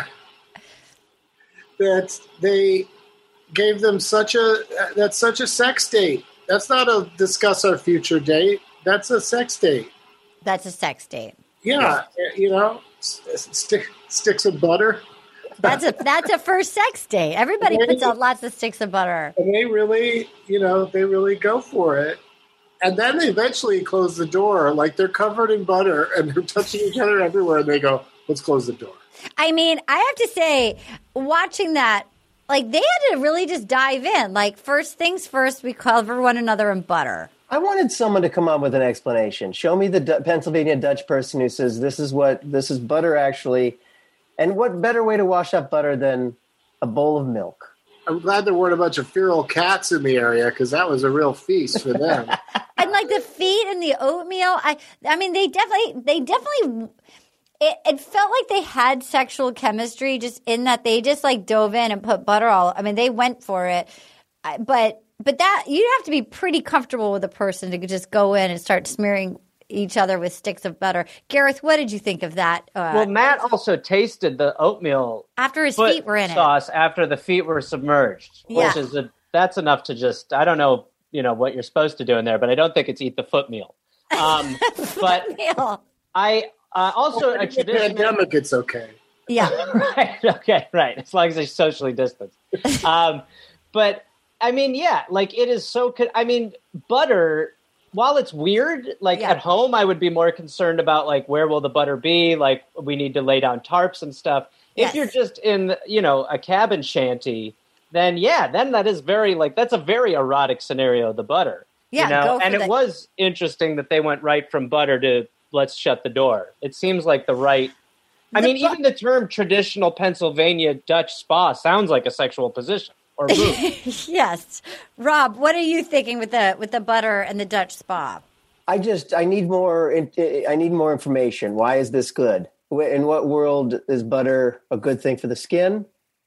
Speaker 10: that they gave them such a that's such a sex date. That's not a discuss our future date. That's a sex date.
Speaker 5: That's a sex date.
Speaker 10: Yeah, you know, stick, sticks of butter.
Speaker 5: That's a that's a first sex date. Everybody puts out lots of sticks of butter.
Speaker 10: And they really, you know, they really go for it. And then they eventually close the door, like they're covered in butter and they're touching each other everywhere. And they go, "Let's close the door."
Speaker 5: I mean, I have to say, watching that, like, they had to really just dive in. Like, first things first, we cover one another in butter.
Speaker 8: I wanted someone to come up with an explanation. Show me the D- Pennsylvania Dutch person who says this is what this is butter actually, and what better way to wash up butter than a bowl of milk?
Speaker 10: I'm glad there weren't a bunch of feral cats in the area because that was a real feast for them.
Speaker 5: And like the feet and the oatmeal, I, I mean, they definitely, they definitely. It, it felt like they had sexual chemistry, just in that they just like dove in and put butter all. I mean, they went for it, I- but but that you have to be pretty comfortable with a person to just go in and start smearing each other with sticks of butter. Gareth, what did you think of that? Uh,
Speaker 9: Well, Matt also tasted the oatmeal
Speaker 5: after his
Speaker 9: foot
Speaker 5: feet were in it.
Speaker 9: sauce after the feet were submerged,
Speaker 5: Yeah.
Speaker 9: which is a, that's enough to just I don't know you know what you're supposed to do in there, but I don't think it's eat the foot meal. Um, but
Speaker 5: Meal.
Speaker 9: I uh, also a
Speaker 10: In the
Speaker 9: tradition.
Speaker 10: pandemic, it's okay.
Speaker 5: Yeah.
Speaker 9: Right. Okay. Right. As long as they're socially distanced. Um, but I mean, yeah, like it is so. Co- I mean, butter. While it's weird, like
Speaker 5: Yeah.
Speaker 9: at home, I would be more concerned about like where will the butter be? Like we need to lay down tarps and stuff.
Speaker 5: Yes.
Speaker 9: If you're just in, you know, a cabin shanty, then yeah, then that is very like that's a very erotic scenario. The butter.
Speaker 5: Yeah,
Speaker 9: You know?
Speaker 5: go for
Speaker 9: and it
Speaker 5: the-
Speaker 9: was interesting that they went right from butter to let's shut the door. It seems like the right. I
Speaker 5: The
Speaker 9: mean,
Speaker 5: bu-
Speaker 9: even the term traditional Pennsylvania Dutch spa sounds like a sexual position or move.
Speaker 5: Yes, Rob, what are you thinking with the with the butter and the Dutch spa?
Speaker 8: I just I need more. I need more information. Why is this good? In what world is butter a good thing for the skin?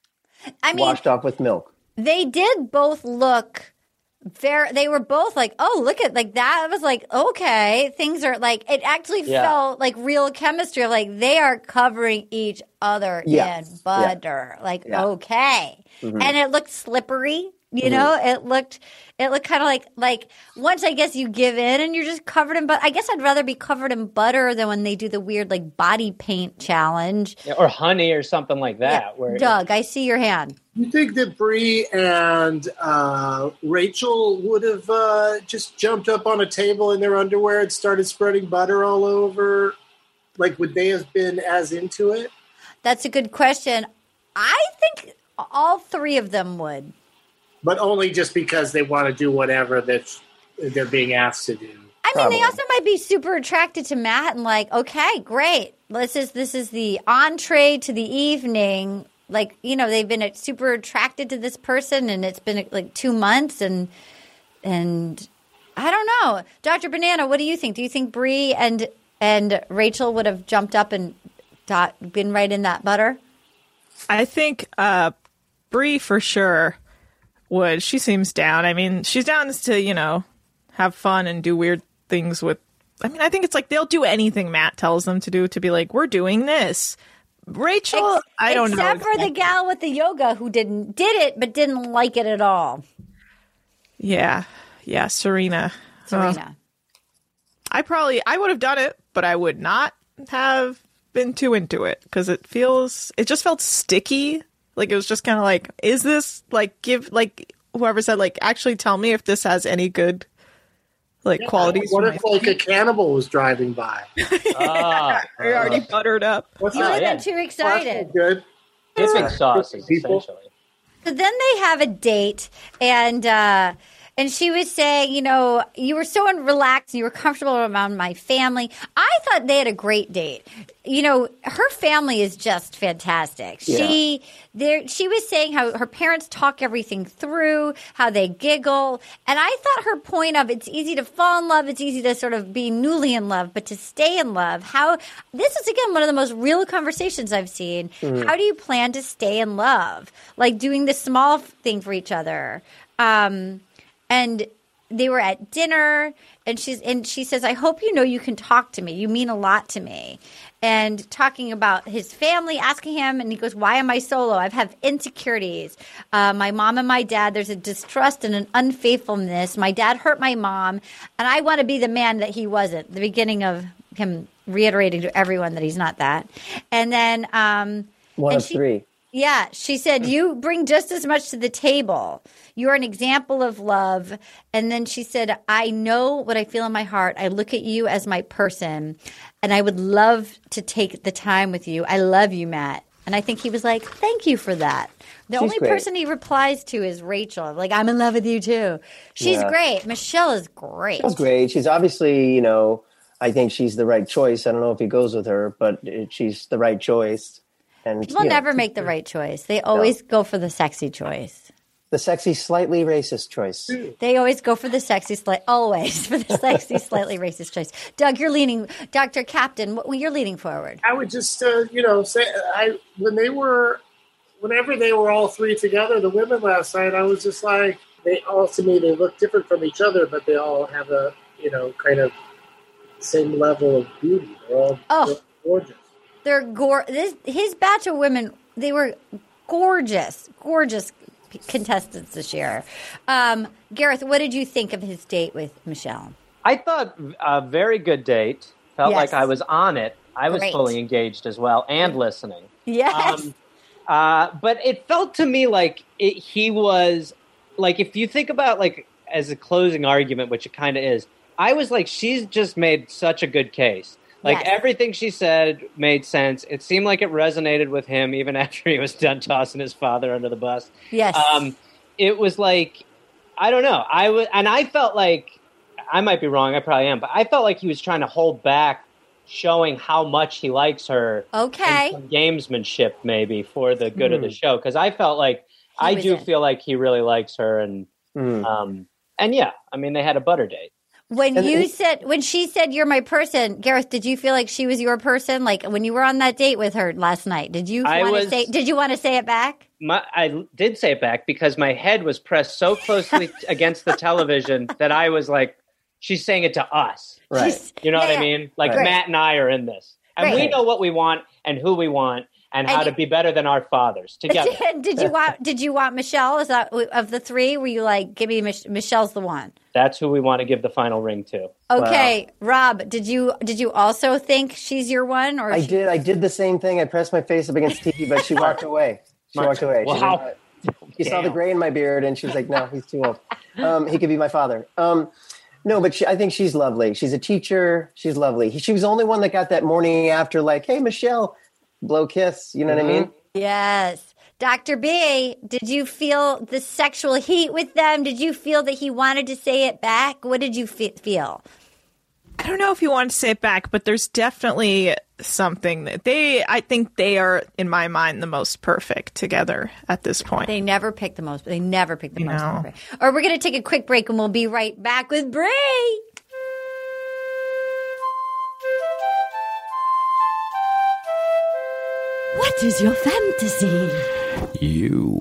Speaker 5: I mean,
Speaker 8: Washed off with milk.
Speaker 5: they did both look very. They were both like, oh, look at like that. I was like, okay, things are like. It actually
Speaker 9: Yeah.
Speaker 5: felt like real chemistry. Like they are covering each other
Speaker 8: Yeah.
Speaker 5: in butter. Like
Speaker 8: Yeah.
Speaker 5: okay,
Speaker 8: Mhm.
Speaker 5: and it looked slippery. You
Speaker 8: Mhm.
Speaker 5: know, it looked it looked kind of like like once I guess you give in and you're just covered in butter. I guess I'd rather be covered in butter than when they do the weird like body paint challenge.
Speaker 9: Yeah, or honey or something like that.
Speaker 5: Yeah.
Speaker 9: Where
Speaker 5: Doug, I see your hand.
Speaker 10: You think that Bree and uh, Rachel would have uh, just jumped up on a table in their underwear and started spreading butter all over? Like, would they have been as into it?
Speaker 5: That's a good question. I think all three of them would.
Speaker 10: But only just because they want to do whatever that they're being asked to do.
Speaker 5: I mean,
Speaker 8: Probably.
Speaker 5: they also might be super attracted to Matt and like, okay, great. This is this is the entree to the evening. Like, you know, they've been super attracted to this person, and it's been like two months, and and I don't know, Doctor Banana, what do you think? Do you think Bree and and Rachel would have jumped up and dot, been right in that butter?
Speaker 7: I think uh, Brie for sure would. She seems down. I mean, she's down to, you know, have fun and do weird things with. I mean, I think it's like they'll do anything Matt tells them to do to be like, we're doing this. Rachel,
Speaker 5: Ex-
Speaker 7: I don't
Speaker 5: except
Speaker 7: know.
Speaker 5: for the gal with the yoga who didn't did it but didn't like it at all.
Speaker 7: Yeah, yeah, Serena.
Speaker 5: Serena.
Speaker 7: Uh, I probably I would have done it, but I would not have been too into it because it feels it just felt sticky. Like it was just kind of like, is this like give like whoever said like actually tell me if this has any good like
Speaker 10: Yeah,
Speaker 7: qualities.
Speaker 10: What
Speaker 7: for
Speaker 10: if
Speaker 7: my
Speaker 10: like a
Speaker 7: feet?
Speaker 10: cannibal was driving by?
Speaker 9: Ah,
Speaker 7: You're already buttered up.
Speaker 10: What's
Speaker 5: You
Speaker 9: Oh,
Speaker 5: would have
Speaker 9: yeah.
Speaker 5: been too excited.
Speaker 10: Good.
Speaker 9: dipping sauces,
Speaker 10: People.
Speaker 9: essentially.
Speaker 5: So then they have a date, and uh, and she was saying, you know, you were so relaxed, you were comfortable around my family. I thought they had a great date. You know, her family is just fantastic.
Speaker 8: Yeah.
Speaker 5: She there, she was saying how her parents talk everything through, how they giggle, and I thought her point of it's easy to fall in love, it's easy to sort of be newly in love, but to stay in love. How this is again one of the most real conversations I've seen.
Speaker 8: Mm.
Speaker 5: How do you plan to stay in love? Like doing the small thing for each other. Um, and they were at dinner, and she's and she says, "I hope you know you can talk to me. You mean a lot to me." And talking about his family, asking him, and he goes, "Why am I solo? I've had insecurities. Uh, my mom and my dad. There's a distrust and an unfaithfulness. My dad hurt my mom, and I want to be the man that he wasn't." The beginning of him reiterating to everyone that he's not that, and then um,
Speaker 8: One
Speaker 5: and
Speaker 8: of
Speaker 5: she-
Speaker 8: three.
Speaker 5: Yeah, she said, you bring just as much to the table. You're an example of love. And then she said, I know what I feel in my heart. I look at you as my person, and I would love to take the time with you. I love you, Matt. And I think he was like, thank you for that. The
Speaker 8: She's
Speaker 5: only
Speaker 8: great.
Speaker 5: person he replies to is Rachel. Like, I'm in love with you, too. She's
Speaker 8: Yeah.
Speaker 5: great. Michelle is great.
Speaker 8: She's great. She's obviously, you know, I think she's the right choice. I don't know if he goes with her, but it, she's the right choice. And
Speaker 5: People
Speaker 8: you know,
Speaker 5: never make the right choice. They always go for the sexy choice.
Speaker 8: the sexy, slightly racist choice.
Speaker 5: They always go for the sexy, slight, always for the sexy, slightly racist choice. Doug, you're leaning, Doctor Captain, what, you're leaning forward.
Speaker 10: I would just, uh, you know, say I when they were, whenever they were all three together, the women last night, I was just like, they all to me they look different from each other, but they all have a, you know, kind of same level of beauty. They're all
Speaker 5: Oh.
Speaker 10: they're gorgeous.
Speaker 5: They're gor- this, his batch of women, they were gorgeous, gorgeous contestants this year. Um, Gareth, what did you think of his date with Michelle?
Speaker 9: I thought a very good date. Felt
Speaker 5: Yes.
Speaker 9: like I was on it. I was
Speaker 5: Great.
Speaker 9: fully engaged as well and listening.
Speaker 5: Yes.
Speaker 9: Um, uh, but it felt to me like it, he was like, if you think about like as a closing argument, which it kind of is, I was like, she's just made such a good case. Like
Speaker 5: Yes.
Speaker 9: everything she said made sense. It seemed like it resonated with him even after he was done tossing his father under the bus.
Speaker 5: Yes.
Speaker 9: Um, it was like, I don't know. I was, and I felt like, I might be wrong. I probably am, but I felt like he was trying to hold back, showing how much he likes her.
Speaker 5: Okay.
Speaker 9: And some gamesmanship maybe for the good of the
Speaker 8: Hmm.
Speaker 9: show. Because I felt like I
Speaker 5: was
Speaker 9: do
Speaker 5: in.
Speaker 9: feel like he really likes her, and
Speaker 8: Hmm.
Speaker 9: um, and yeah, I mean they had a butter date.
Speaker 5: When
Speaker 8: And
Speaker 5: you
Speaker 8: it-
Speaker 5: said, when she said you're my person, Gareth, did you feel like she was your person? Like when you were on that date with her last night, did you
Speaker 9: I
Speaker 5: want to
Speaker 9: was-
Speaker 5: say, did you want to say it back?
Speaker 9: My, I did say it back because my head was pressed so closely against the television that I was like, she's saying it to us.
Speaker 8: Right.
Speaker 5: She's-
Speaker 9: You know
Speaker 5: yeah,
Speaker 9: what
Speaker 5: yeah.
Speaker 9: I mean? Like
Speaker 8: Right.
Speaker 9: Matt and I are in this. And we
Speaker 5: Right.
Speaker 9: know what we want and who we want and how
Speaker 5: And
Speaker 9: to
Speaker 5: you-
Speaker 9: be better than our fathers together.
Speaker 5: did you want, did you want Michelle? Is that of the three? Were you like, give me Mich- Michelle's the one?
Speaker 9: That's who we want to give the final ring to.
Speaker 5: Okay. Rob, did you, did you also think she's your one? Or
Speaker 8: I
Speaker 5: she-
Speaker 8: did. I did the same thing. I pressed my face up against the T V, but she walked away. She
Speaker 9: Mark,
Speaker 8: walked away. She,
Speaker 9: wow.
Speaker 8: didn't- she saw the
Speaker 9: Damn.
Speaker 8: gray in my beard, and she was like, "No, he's too old. Um, he could be my father." Um, no, but she, I think she's lovely. She's a teacher. She's lovely. He, she was the only one that got that morning after, like, "Hey, Michelle, blow kiss." You know what I mean?
Speaker 5: Yes. Doctor B, did you feel the sexual heat with them? Did you feel that he wanted to say it back? What did you fe- feel?
Speaker 7: I don't know if you want to say it back, but there's definitely something that they, I think they are, in my mind, the most perfect together at this point.
Speaker 5: They never pick the most. They never pick the most.
Speaker 7: No.
Speaker 5: Perfect. Or we're going to take a quick break and we'll be right back with Brie.
Speaker 2: What is your fantasy?
Speaker 4: You.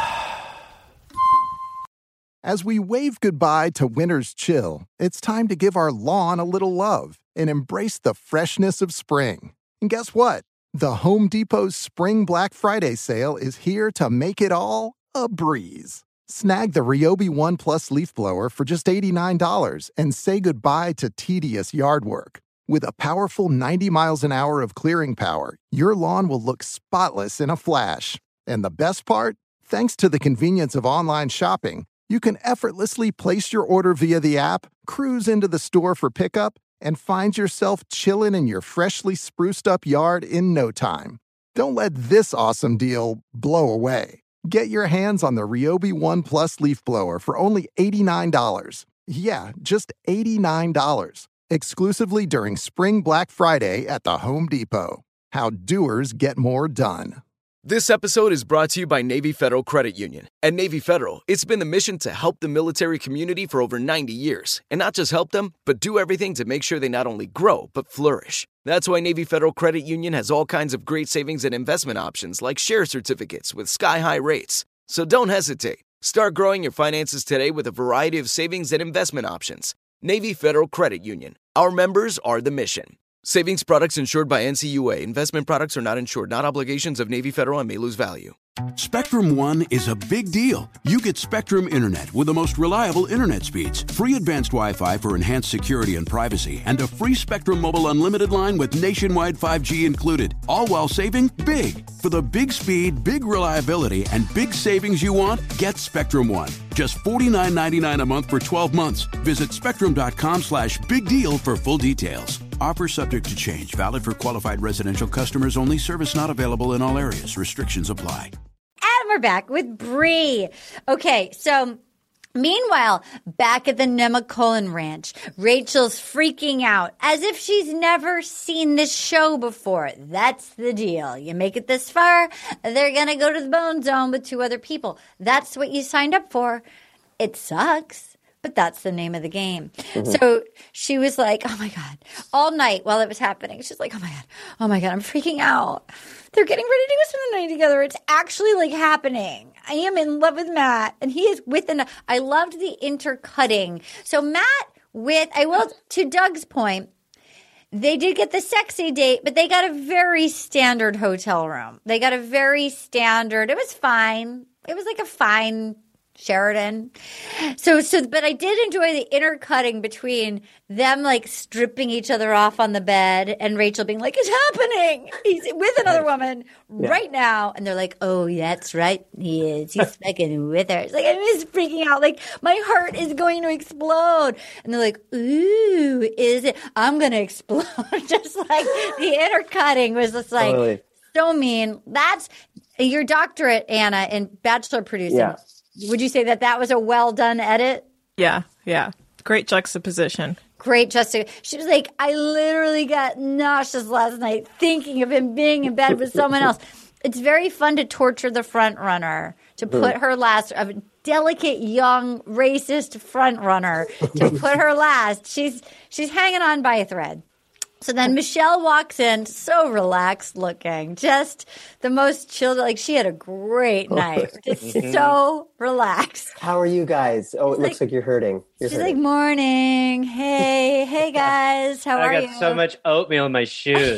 Speaker 3: As we wave goodbye to winter's chill, it's time to give our lawn a little love and embrace the freshness of spring. And guess what? The Home Depot's Spring Black Friday sale is here to make it all a breeze. Snag the Ryobi One Plus leaf blower for just eighty-nine dollars and say goodbye to tedious yard work. With a powerful ninety miles an hour of clearing power, your lawn will look spotless in a flash. And the best part? Thanks to the convenience of online shopping, you can effortlessly place your order via the app, cruise into the store for pickup, and find yourself chilling in your freshly spruced up yard in no time. Don't let this awesome deal blow away. Get your hands on the Ryobi One Plus leaf blower for only eighty-nine dollars. Yeah, just eighty-nine dollars. Exclusively during Spring Black Friday at the Home Depot. How doers get more done.
Speaker 12: This episode is brought to you by Navy Federal Credit Union. At Navy Federal, it's been the mission to help the military community for over ninety years. And not just help them, but do everything to make sure they not only grow, but flourish. That's why Navy Federal Credit Union has all kinds of great savings and investment options like share certificates with sky-high rates. So don't hesitate. Start growing your finances today with a variety of savings and investment options. Navy Federal Credit Union. Our members are the mission. Savings products insured by N C U A. Investment products are not insured, not obligations of Navy Federal and may lose value.
Speaker 4: Spectrum One is a big deal. You get Spectrum Internet with the most reliable internet speeds, free advanced Wi-Fi for enhanced security and privacy, and a free Spectrum Mobile Unlimited line with nationwide five G included, all while saving big. For the big speed, big reliability, and big savings you want, get Spectrum One. Just forty-nine ninety-nine a month for twelve months. Visit spectrum.com slash big deal for full details. Offer subject to change. Valid for qualified residential customers only. Service not available in all areas. Restrictions apply.
Speaker 5: And we're back with Bree. Okay, so meanwhile, back at the Nemacolin Ranch, Rachel's freaking out as if she's never seen this show before. That's the deal. You make it this far, they're going to go to the Bone Zone with two other people. That's what you signed up for. It sucks. But that's the name of the game. Mm-hmm. So she was like, oh, my God, all night while it was happening. She's like, oh, my God, oh, my God, I'm freaking out. They're getting ready to do something together. It's actually like happening. I am in love with Matt. And he is with an – I loved the intercutting. So Matt with – I will – to Doug's point, they did get the sexy date, but they got a very standard hotel room. They got a very standard – it was fine. It was like a fine – Sheridan. So, so, but I did enjoy the intercutting between them like stripping each other off on the bed and Rachel being like, it's happening. He's with another woman yeah. right now. And they're like, oh, that's right. He is. He's fucking with her. It's like, I'm just freaking out. Like, my heart is going to explode. And they're like, ooh, is it? I'm going to explode. Just like the intercutting was just like totally. So mean. That's your doctorate, Anna, in bachelor producing.
Speaker 8: Yeah.
Speaker 5: Would you say that that was a well done edit?
Speaker 7: Yeah, yeah. Great juxtaposition.
Speaker 5: Great juxtaposition. She was like, I literally got nauseous last night thinking of him being in bed with someone else. It's very fun to torture the front runner, to put her last, a delicate, young, racist front runner, to put her last. She's she's hanging on by a thread. So then Michelle walks in, so relaxed looking, just the most chilled. Like she had a great night, just so relaxed.
Speaker 8: How are you guys? Oh, it
Speaker 5: she's
Speaker 8: looks
Speaker 5: like,
Speaker 8: like you're hurting. You're
Speaker 5: she's
Speaker 8: hurting.
Speaker 5: like, morning. Hey, hey guys, how
Speaker 9: I
Speaker 5: are you?
Speaker 9: got so much oatmeal in my shoes.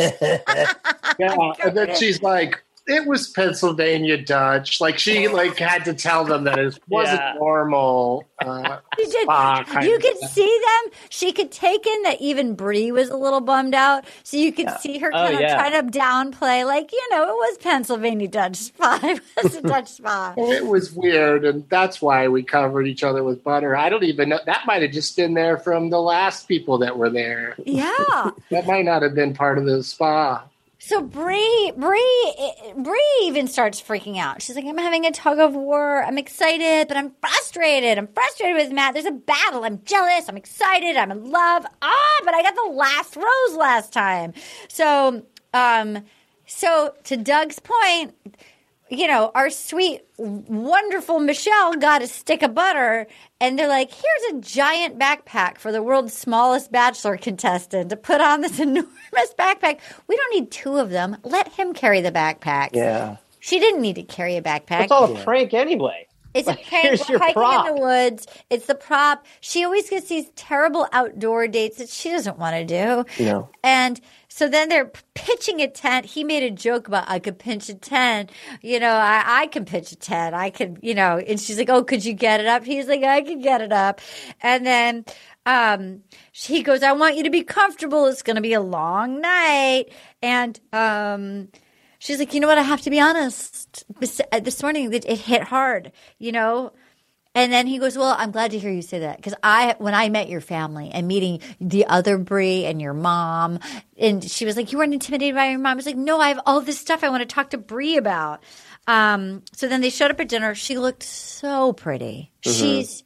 Speaker 10: Yeah, and then she's like, it was Pennsylvania Dutch. Like she like had to tell them that it wasn't
Speaker 9: Yeah.
Speaker 10: normal. Uh,
Speaker 5: She did.
Speaker 10: spa kind
Speaker 5: You
Speaker 10: of
Speaker 5: could
Speaker 10: stuff.
Speaker 5: see them. She could take in that even Bree was a little bummed out. So you could see her
Speaker 9: Oh,
Speaker 5: kind of
Speaker 9: yeah.
Speaker 5: trying to downplay, like, you know, it was Pennsylvania Dutch spa. It was a Dutch spa.
Speaker 10: It was weird, and that's why we covered each other with butter. I don't even know. That might have just been there from the last people that were there.
Speaker 5: Yeah.
Speaker 10: That might not have been part of the spa.
Speaker 5: So Bree, Bree, Bree even starts freaking out. She's like, I'm having a tug of war. I'm excited, but I'm frustrated. I'm frustrated with Matt. There's a battle. I'm jealous. I'm excited. I'm in love. Ah, but I got the last rose last time. So, um, so to Doug's point, you know, our sweet, wonderful Michelle got a stick of butter, and they're like, here's a giant backpack for the world's smallest Bachelor contestant to put on this enormous backpack. We don't need two of them. Let him carry the backpack.
Speaker 8: Yeah.
Speaker 5: She didn't need to carry a backpack.
Speaker 9: It's all a prank anyway.
Speaker 5: It's
Speaker 9: like,
Speaker 5: a prank.
Speaker 9: here's
Speaker 5: We're
Speaker 9: your
Speaker 5: hiking
Speaker 9: prop.
Speaker 5: in the woods. It's the prop. She always gets these terrible outdoor dates that she doesn't want to do.
Speaker 8: No.
Speaker 5: And so then they're p- pitching a tent. He made a joke about, I could pitch a tent. You know, I, I can pitch a tent. I could, you know, and she's like, oh, could you get it up? He's like, I can get it up. And then um, he goes, I want you to be comfortable. It's going to be a long night. And um, she's like, you know what? I have to be honest. This, this morning, it, it hit hard, you know. And then he goes, well, I'm glad to hear you say that, because I, when I met your family and meeting the other Brie and your mom, and she was like, you weren't intimidated by your mom. I was like, no, I have all this stuff I want to talk to Brie about. Um, so then they showed up at dinner. She looked so pretty. Mm-hmm. She's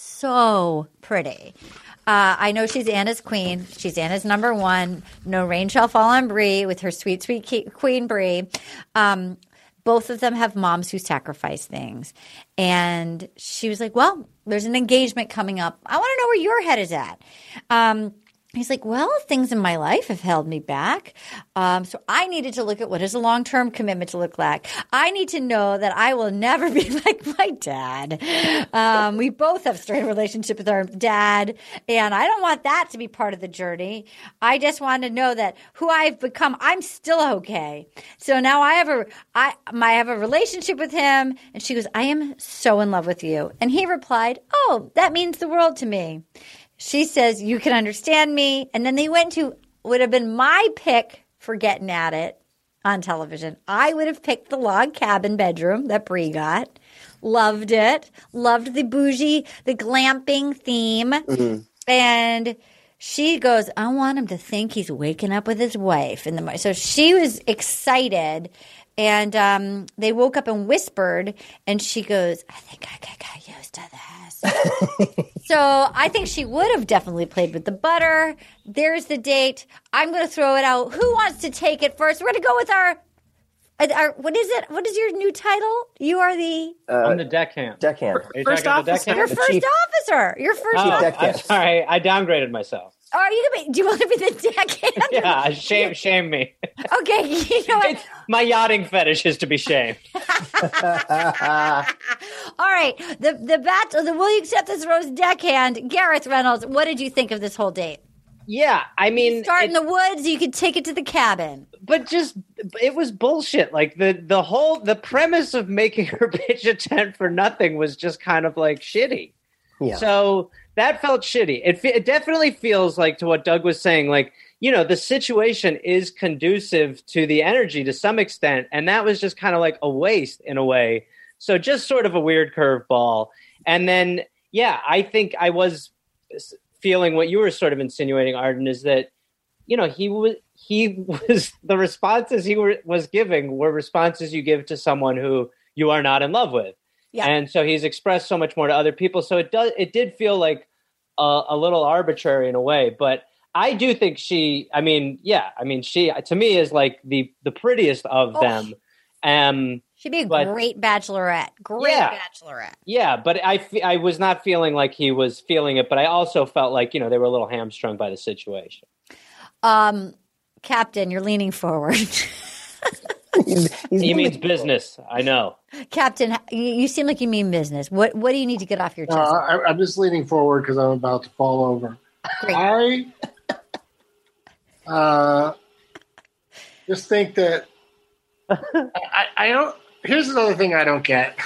Speaker 5: so pretty. Uh, I know she's Anna's queen. She's Anna's number one. No rain shall fall on Brie with her sweet, sweet ke- queen Brie. Um, Both of them have moms who sacrifice things. And she was like, well, there's an engagement coming up. I want to know where your head is at. Um, he's like, well, things in my life have held me back. Um, so I needed to look at what does a long-term commitment to look like. I need to know that I will never be like my dad. Um, we both have strained relationship with our dad, and I don't want that to be part of the journey. I just want to know that who I've become, I'm still okay. So now I have a, I, I have a relationship with him, and she goes, I am so in love with you. And he replied, oh, that means the world to me. She says, you can understand me. And then they went to, would have been my pick for getting at it on television. I would have picked the log cabin bedroom that Brie got. Loved it. Loved the bougie, the glamping theme. Mm-hmm. And she goes, I want him to think he's waking up with his wife in the morning. So she was excited. And um, they woke up and whispered, and she goes, I think I could get used to this. So I think she would have definitely played with the butter. There's the date. I'm going to throw it out. Who wants to take it first? We're going to go with our, our – what is it? What is your new title? You are the –
Speaker 9: uh, I'm the deckhand.
Speaker 8: Deckhand.
Speaker 7: First officer.
Speaker 5: Your first
Speaker 8: chief.
Speaker 5: officer. Your first
Speaker 9: Oh,
Speaker 5: officer.
Speaker 9: I'm sorry. I downgraded myself.
Speaker 5: Oh, are you gonna be, do you want to be the deckhand?
Speaker 9: Yeah, shame, shame me.
Speaker 5: Okay, you know what?
Speaker 9: It's, my yachting fetish is to be shamed.
Speaker 5: All right, the the bat, the Will You Accept This Rose deckhand, Gareth Reynolds. What did you think of this whole date?
Speaker 9: Yeah, I mean,
Speaker 5: you start
Speaker 9: it,
Speaker 5: in the woods. You could take it to the cabin,
Speaker 9: but just it was bullshit. Like the the whole the premise of making her pitch a tent for nothing was just kind of like shitty.
Speaker 8: Yeah.
Speaker 9: So that felt shitty. It it definitely feels like, to what Doug was saying, like, you know, the situation is conducive to the energy to some extent, and that was just kind of like a waste in a way. So just sort of a weird curveball. And then, yeah, I think I was feeling what you were sort of insinuating, Arden, is that, you know, he was he was the responses he were, was giving were responses you give to someone who you are not in love with. Yeah. And so he's expressed so much more to other people. So it does. It did feel like a, a little arbitrary in a way. But I do think she. I mean, yeah. I mean, she to me is like the the prettiest of
Speaker 5: oh.
Speaker 9: them. Um,
Speaker 5: She'd be a
Speaker 9: but,
Speaker 5: great bachelorette. Great
Speaker 9: yeah,
Speaker 5: bachelorette.
Speaker 9: Yeah, but I fe- I was not feeling like he was feeling it. But I also felt like, you know, they were a little hamstrung by the situation.
Speaker 5: Um, Captain, you're leaning forward.
Speaker 8: he's, he's
Speaker 9: he means business. I know.
Speaker 5: Captain, you, you seem like you mean business. What What do you need to get off your chest?
Speaker 10: Uh, I, I'm just leaning forward because I'm about to fall over.
Speaker 5: Great.
Speaker 10: I uh, just think that I, I don't. Here's another thing I don't get.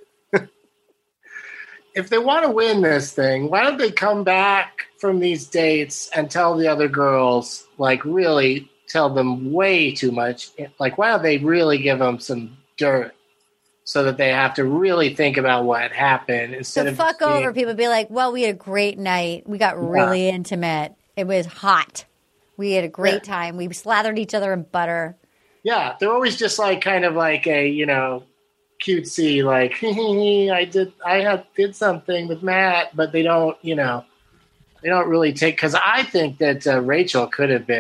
Speaker 10: If they want to win this thing, why don't they come back from these dates and tell the other girls, like, really tell them way too much? Like, why don't they really give them some dirt so that they have to really think about what happened instead
Speaker 5: so
Speaker 10: of
Speaker 5: fuck
Speaker 10: being,
Speaker 5: over people. Be like, well, we had a great night. We got really yeah. intimate. It was hot. We had a great yeah. time. We slathered each other in butter.
Speaker 10: Yeah, they're always just like kind of like a, you know, cutesy, like, I did, I had did something with Matt, but they don't, you know, they don't really take, because I think that uh, Rachel could have been,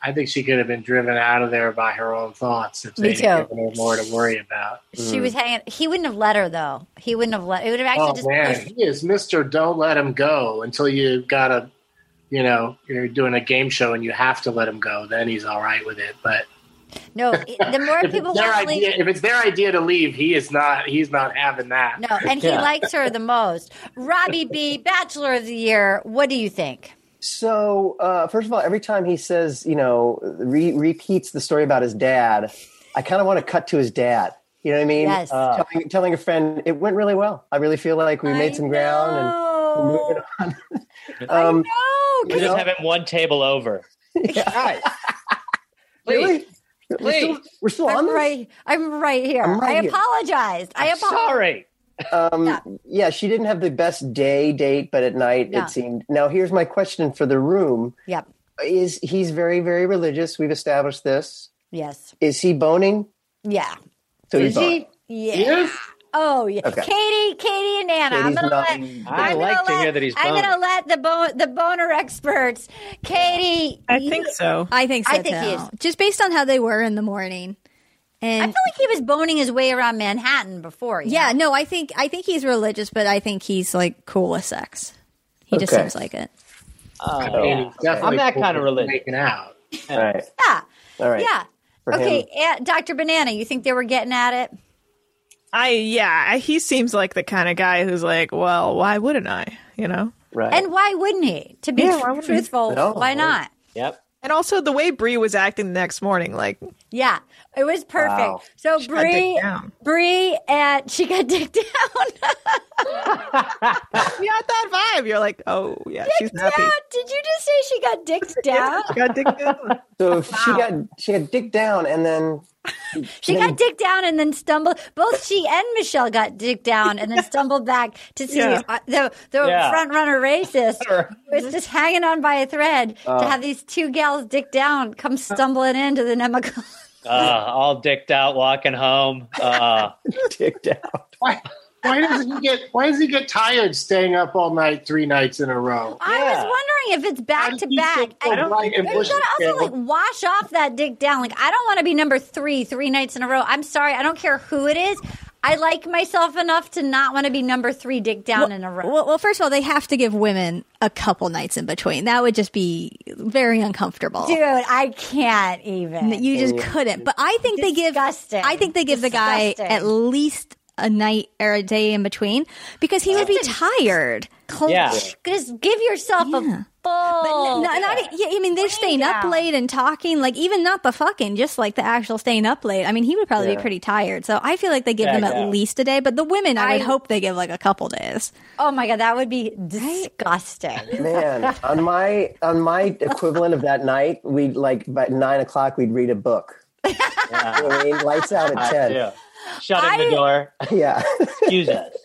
Speaker 10: I think she could have been driven out of there by her own thoughts if
Speaker 5: Me
Speaker 10: they
Speaker 5: too.
Speaker 10: had given her more to worry about.
Speaker 5: She was hanging. He wouldn't have let her though. He wouldn't have let. It would have actually
Speaker 10: Oh
Speaker 5: just.
Speaker 10: man,
Speaker 5: pushed-
Speaker 10: he is Mister Don't let him go until you got to, you know, you're doing a game show and you have to let him go. Then he's all right with it. But
Speaker 5: No, the more
Speaker 10: if
Speaker 5: people
Speaker 10: it's their
Speaker 5: want to
Speaker 10: idea,
Speaker 5: leave.
Speaker 10: if it's their idea to leave, he is not. He's not having that.
Speaker 5: No, and he
Speaker 10: Yeah.
Speaker 5: likes her the most. Robbie B, Bachelor of the Year. What do you think?
Speaker 8: So, uh, first of all, every time he says, you know, re- repeats the story about his dad, I kind of want to cut to his dad. You know what I mean?
Speaker 5: Yes.
Speaker 8: Uh, telling, telling a friend, it went really well. I really feel like we
Speaker 5: I
Speaker 8: made some ground and we're moving on.
Speaker 5: I
Speaker 8: um,
Speaker 5: know.
Speaker 13: We just have him one table over.
Speaker 9: Guys,
Speaker 8: really? We're
Speaker 9: please.
Speaker 8: still, we're still on
Speaker 5: I'm
Speaker 8: this?
Speaker 5: right. I'm right here.
Speaker 8: I'm right
Speaker 5: I
Speaker 8: here.
Speaker 5: apologized. I apologize.
Speaker 9: Sorry.
Speaker 8: Um,
Speaker 5: Yeah.
Speaker 8: yeah, she didn't have the best day date, but at night
Speaker 5: No.
Speaker 8: it seemed. Now, here's my question for the room:
Speaker 5: Yep.
Speaker 8: Is he's very, very religious? We've established this.
Speaker 5: Yes.
Speaker 8: Is he boning?
Speaker 5: Yeah.
Speaker 8: So he's
Speaker 5: Is he?
Speaker 8: boning.
Speaker 5: Yeah.
Speaker 10: He is?
Speaker 5: Oh yeah.
Speaker 8: Okay.
Speaker 5: Katie, Katie, and Anna. I'm
Speaker 8: Katie's
Speaker 5: gonna let.
Speaker 8: nodding.
Speaker 9: I
Speaker 5: I'm
Speaker 9: like
Speaker 5: gonna
Speaker 9: to
Speaker 5: let,
Speaker 9: hear that he's
Speaker 5: I'm gonna
Speaker 9: boning.
Speaker 5: let the bon- the boner experts. Katie.
Speaker 7: I
Speaker 5: you-
Speaker 7: think so.
Speaker 11: I think so
Speaker 5: I think
Speaker 11: too.
Speaker 5: he is.
Speaker 11: Just based on how they were in the morning.
Speaker 5: I
Speaker 11: And
Speaker 5: feel like he was boning his way around Manhattan before. you
Speaker 11: yeah,
Speaker 5: know?
Speaker 11: no, I think I think he's religious, but I think he's like cool with sex. He just
Speaker 8: Okay.
Speaker 11: seems like it.
Speaker 10: I
Speaker 9: Oh,
Speaker 10: mean,
Speaker 9: yeah.
Speaker 10: he's definitely
Speaker 9: I'm that
Speaker 10: cool
Speaker 9: kind of
Speaker 10: with
Speaker 9: religious.
Speaker 10: Making out.
Speaker 8: All right.
Speaker 5: Yeah.
Speaker 8: All right.
Speaker 5: Yeah.
Speaker 8: For
Speaker 5: Okay,
Speaker 8: him.
Speaker 5: uh, Doctor Banana, you think they were getting at it?
Speaker 7: I yeah, I- he seems like the kind of guy who's like, well, why wouldn't I? You know.
Speaker 8: Right.
Speaker 5: And why wouldn't he? To be
Speaker 7: Yeah,
Speaker 5: tr-
Speaker 7: why wouldn't he?
Speaker 5: truthful,
Speaker 8: No,
Speaker 5: why
Speaker 8: right.
Speaker 5: not?
Speaker 9: Yep.
Speaker 7: And also the way Bree was acting the next morning, like
Speaker 5: Yeah, it was perfect.
Speaker 8: Wow.
Speaker 5: So
Speaker 7: got
Speaker 5: Bree,
Speaker 7: dicked down.
Speaker 5: Bree, and she got dicked down.
Speaker 7: you got that vibe. You're like, oh yeah, she's
Speaker 5: Dicked
Speaker 7: happy.
Speaker 5: down. Did you just say she got dicked down?
Speaker 7: She got dicked down.
Speaker 8: So she got she got dicked down, and then
Speaker 5: She got dicked down and then stumbled. Both she and Michelle got dicked down and then stumbled back to see
Speaker 7: Yeah.
Speaker 5: uh, the the
Speaker 9: Yeah.
Speaker 5: front runner racist who was just hanging on by a thread
Speaker 8: Uh.
Speaker 5: to have these two gals dicked down come stumbling into the Nemacolin.
Speaker 9: Uh, all dicked out, walking home. Uh,
Speaker 8: dicked out.
Speaker 10: Why? Why does he get? Why does he get tired staying up all night, three nights in a row?
Speaker 5: I was
Speaker 9: Yeah.
Speaker 5: wbright if it's
Speaker 10: How
Speaker 5: back
Speaker 10: does
Speaker 5: to
Speaker 10: he
Speaker 5: back.
Speaker 10: feel so
Speaker 5: I-
Speaker 10: bright and
Speaker 5: You
Speaker 10: bushy
Speaker 5: gotta also
Speaker 10: tailed?
Speaker 5: like wash off that dick down. Like I don't want to be number three three nights in a row. I'm sorry, I don't care who it is. I like myself enough to not want to be number three dick down in a row.
Speaker 11: Well, well, first of all, they have to give women a couple nights in between. That would just be very uncomfortable.
Speaker 5: Dude, I can't even.
Speaker 11: You just couldn't. But I think they give.
Speaker 5: Disgusting.
Speaker 11: I think they give the guy
Speaker 5: Disgusting.
Speaker 11: at least a night or a day in between because he would be tired.
Speaker 9: yeah.
Speaker 5: Just give yourself
Speaker 11: Yeah.
Speaker 5: a full.
Speaker 11: But not, not, yeah, I mean, they're staying up
Speaker 5: down.
Speaker 11: late and talking, like even not the fucking, just like the actual staying up late. I mean, he would probably be
Speaker 8: Yeah.
Speaker 11: pretty tired. So I feel like they give
Speaker 9: Yeah,
Speaker 11: them at
Speaker 9: yeah.
Speaker 11: least a day. But the women, I, would
Speaker 5: I-
Speaker 11: hope they give like a couple days.
Speaker 5: Oh my god, that would be disgusting.
Speaker 8: Man, on my on my equivalent of that night, we'd like by nine o'clock we'd read a book. You know what I mean? Lights out at
Speaker 9: I
Speaker 8: ten.
Speaker 9: do. Shut in
Speaker 5: I-
Speaker 9: the door.
Speaker 8: Yeah.
Speaker 9: Excuse us.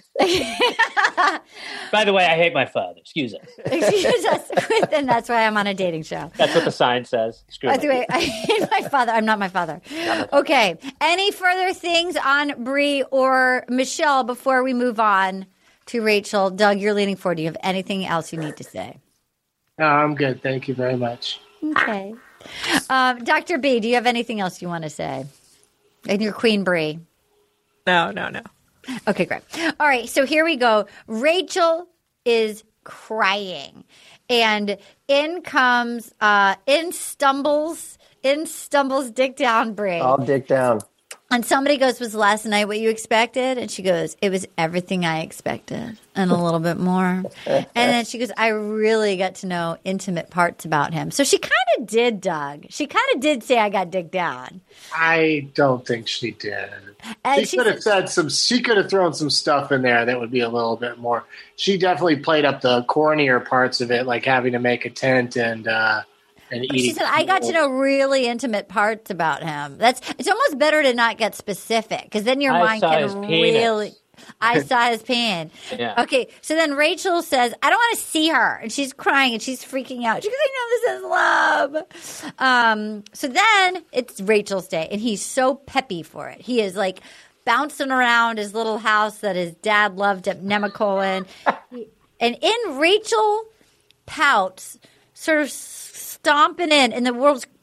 Speaker 9: By the way, I hate my father. Excuse us.
Speaker 5: Excuse us, and that's why I'm on a dating show.
Speaker 9: That's what the sign says. Screw
Speaker 5: By
Speaker 9: it.
Speaker 5: the way, I hate my father. I'm not my father. Okay. Any further things on Bree or Michelle before we move on to Rachel? Doug, you're leaning forward. Do you have anything else you need to say?
Speaker 10: No, I'm good. Thank you very much.
Speaker 5: Okay. Um, Doctor B, do you have anything else you want to say? And your Queen Bree.
Speaker 7: No, no, no.
Speaker 5: Okay, great. All right, so here we go. Rachel is crying, and in comes, uh, in stumbles, in stumbles Dick Down Bree.
Speaker 8: All dick down.
Speaker 5: And somebody goes, was last night what you expected? And she goes, it was everything I expected and a little bit more. And then she goes, I really got to know intimate parts about him. So she kind of did, Doug. She kind of did say I got dick down.
Speaker 10: I don't think she did.
Speaker 5: And
Speaker 10: she
Speaker 5: she
Speaker 10: could have said some. She could have thrown some stuff in there that would be a little bit more. She definitely played up the cornier parts of it, like having to make a tent and uh, and eating.
Speaker 5: She said, I got to know really intimate parts about him. That's It's almost better to not get specific because then your
Speaker 9: I
Speaker 5: mind
Speaker 9: saw
Speaker 5: can
Speaker 9: his penis.
Speaker 5: really. I saw his pan.
Speaker 9: Yeah.
Speaker 5: Okay, so then Rachel says, I don't want to see her. And she's crying and she's freaking out. She goes, I know this is love. Um, so then it's Rachel's day, and he's so peppy for it. He is like bouncing around his little house that his dad loved at Nemacolin. And in Rachel pouts, sort of stomping in, and the world's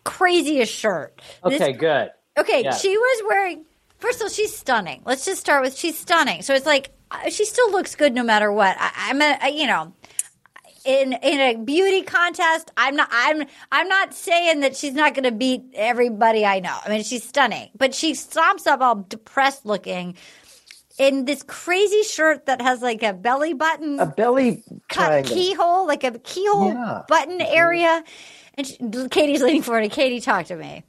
Speaker 5: craziest shirt.
Speaker 9: Okay,
Speaker 5: This-
Speaker 9: good.
Speaker 5: Okay,
Speaker 9: Yeah.
Speaker 5: she was wearing. First of all, she's stunning. Let's just start with she's stunning. So it's like uh, she still looks good no matter what. I, I'm a, I, you know, in in a beauty contest. I'm not. I'm I'm not saying that she's not going to beat everybody I know. I mean, she's stunning, but she stomps up all depressed looking in this crazy shirt that has like a belly button,
Speaker 8: A belly
Speaker 5: cut
Speaker 8: triangle.
Speaker 5: keyhole, like a keyhole
Speaker 8: Yeah.
Speaker 5: button area. And she, Katie's leaning forward. And Katie, talk to me.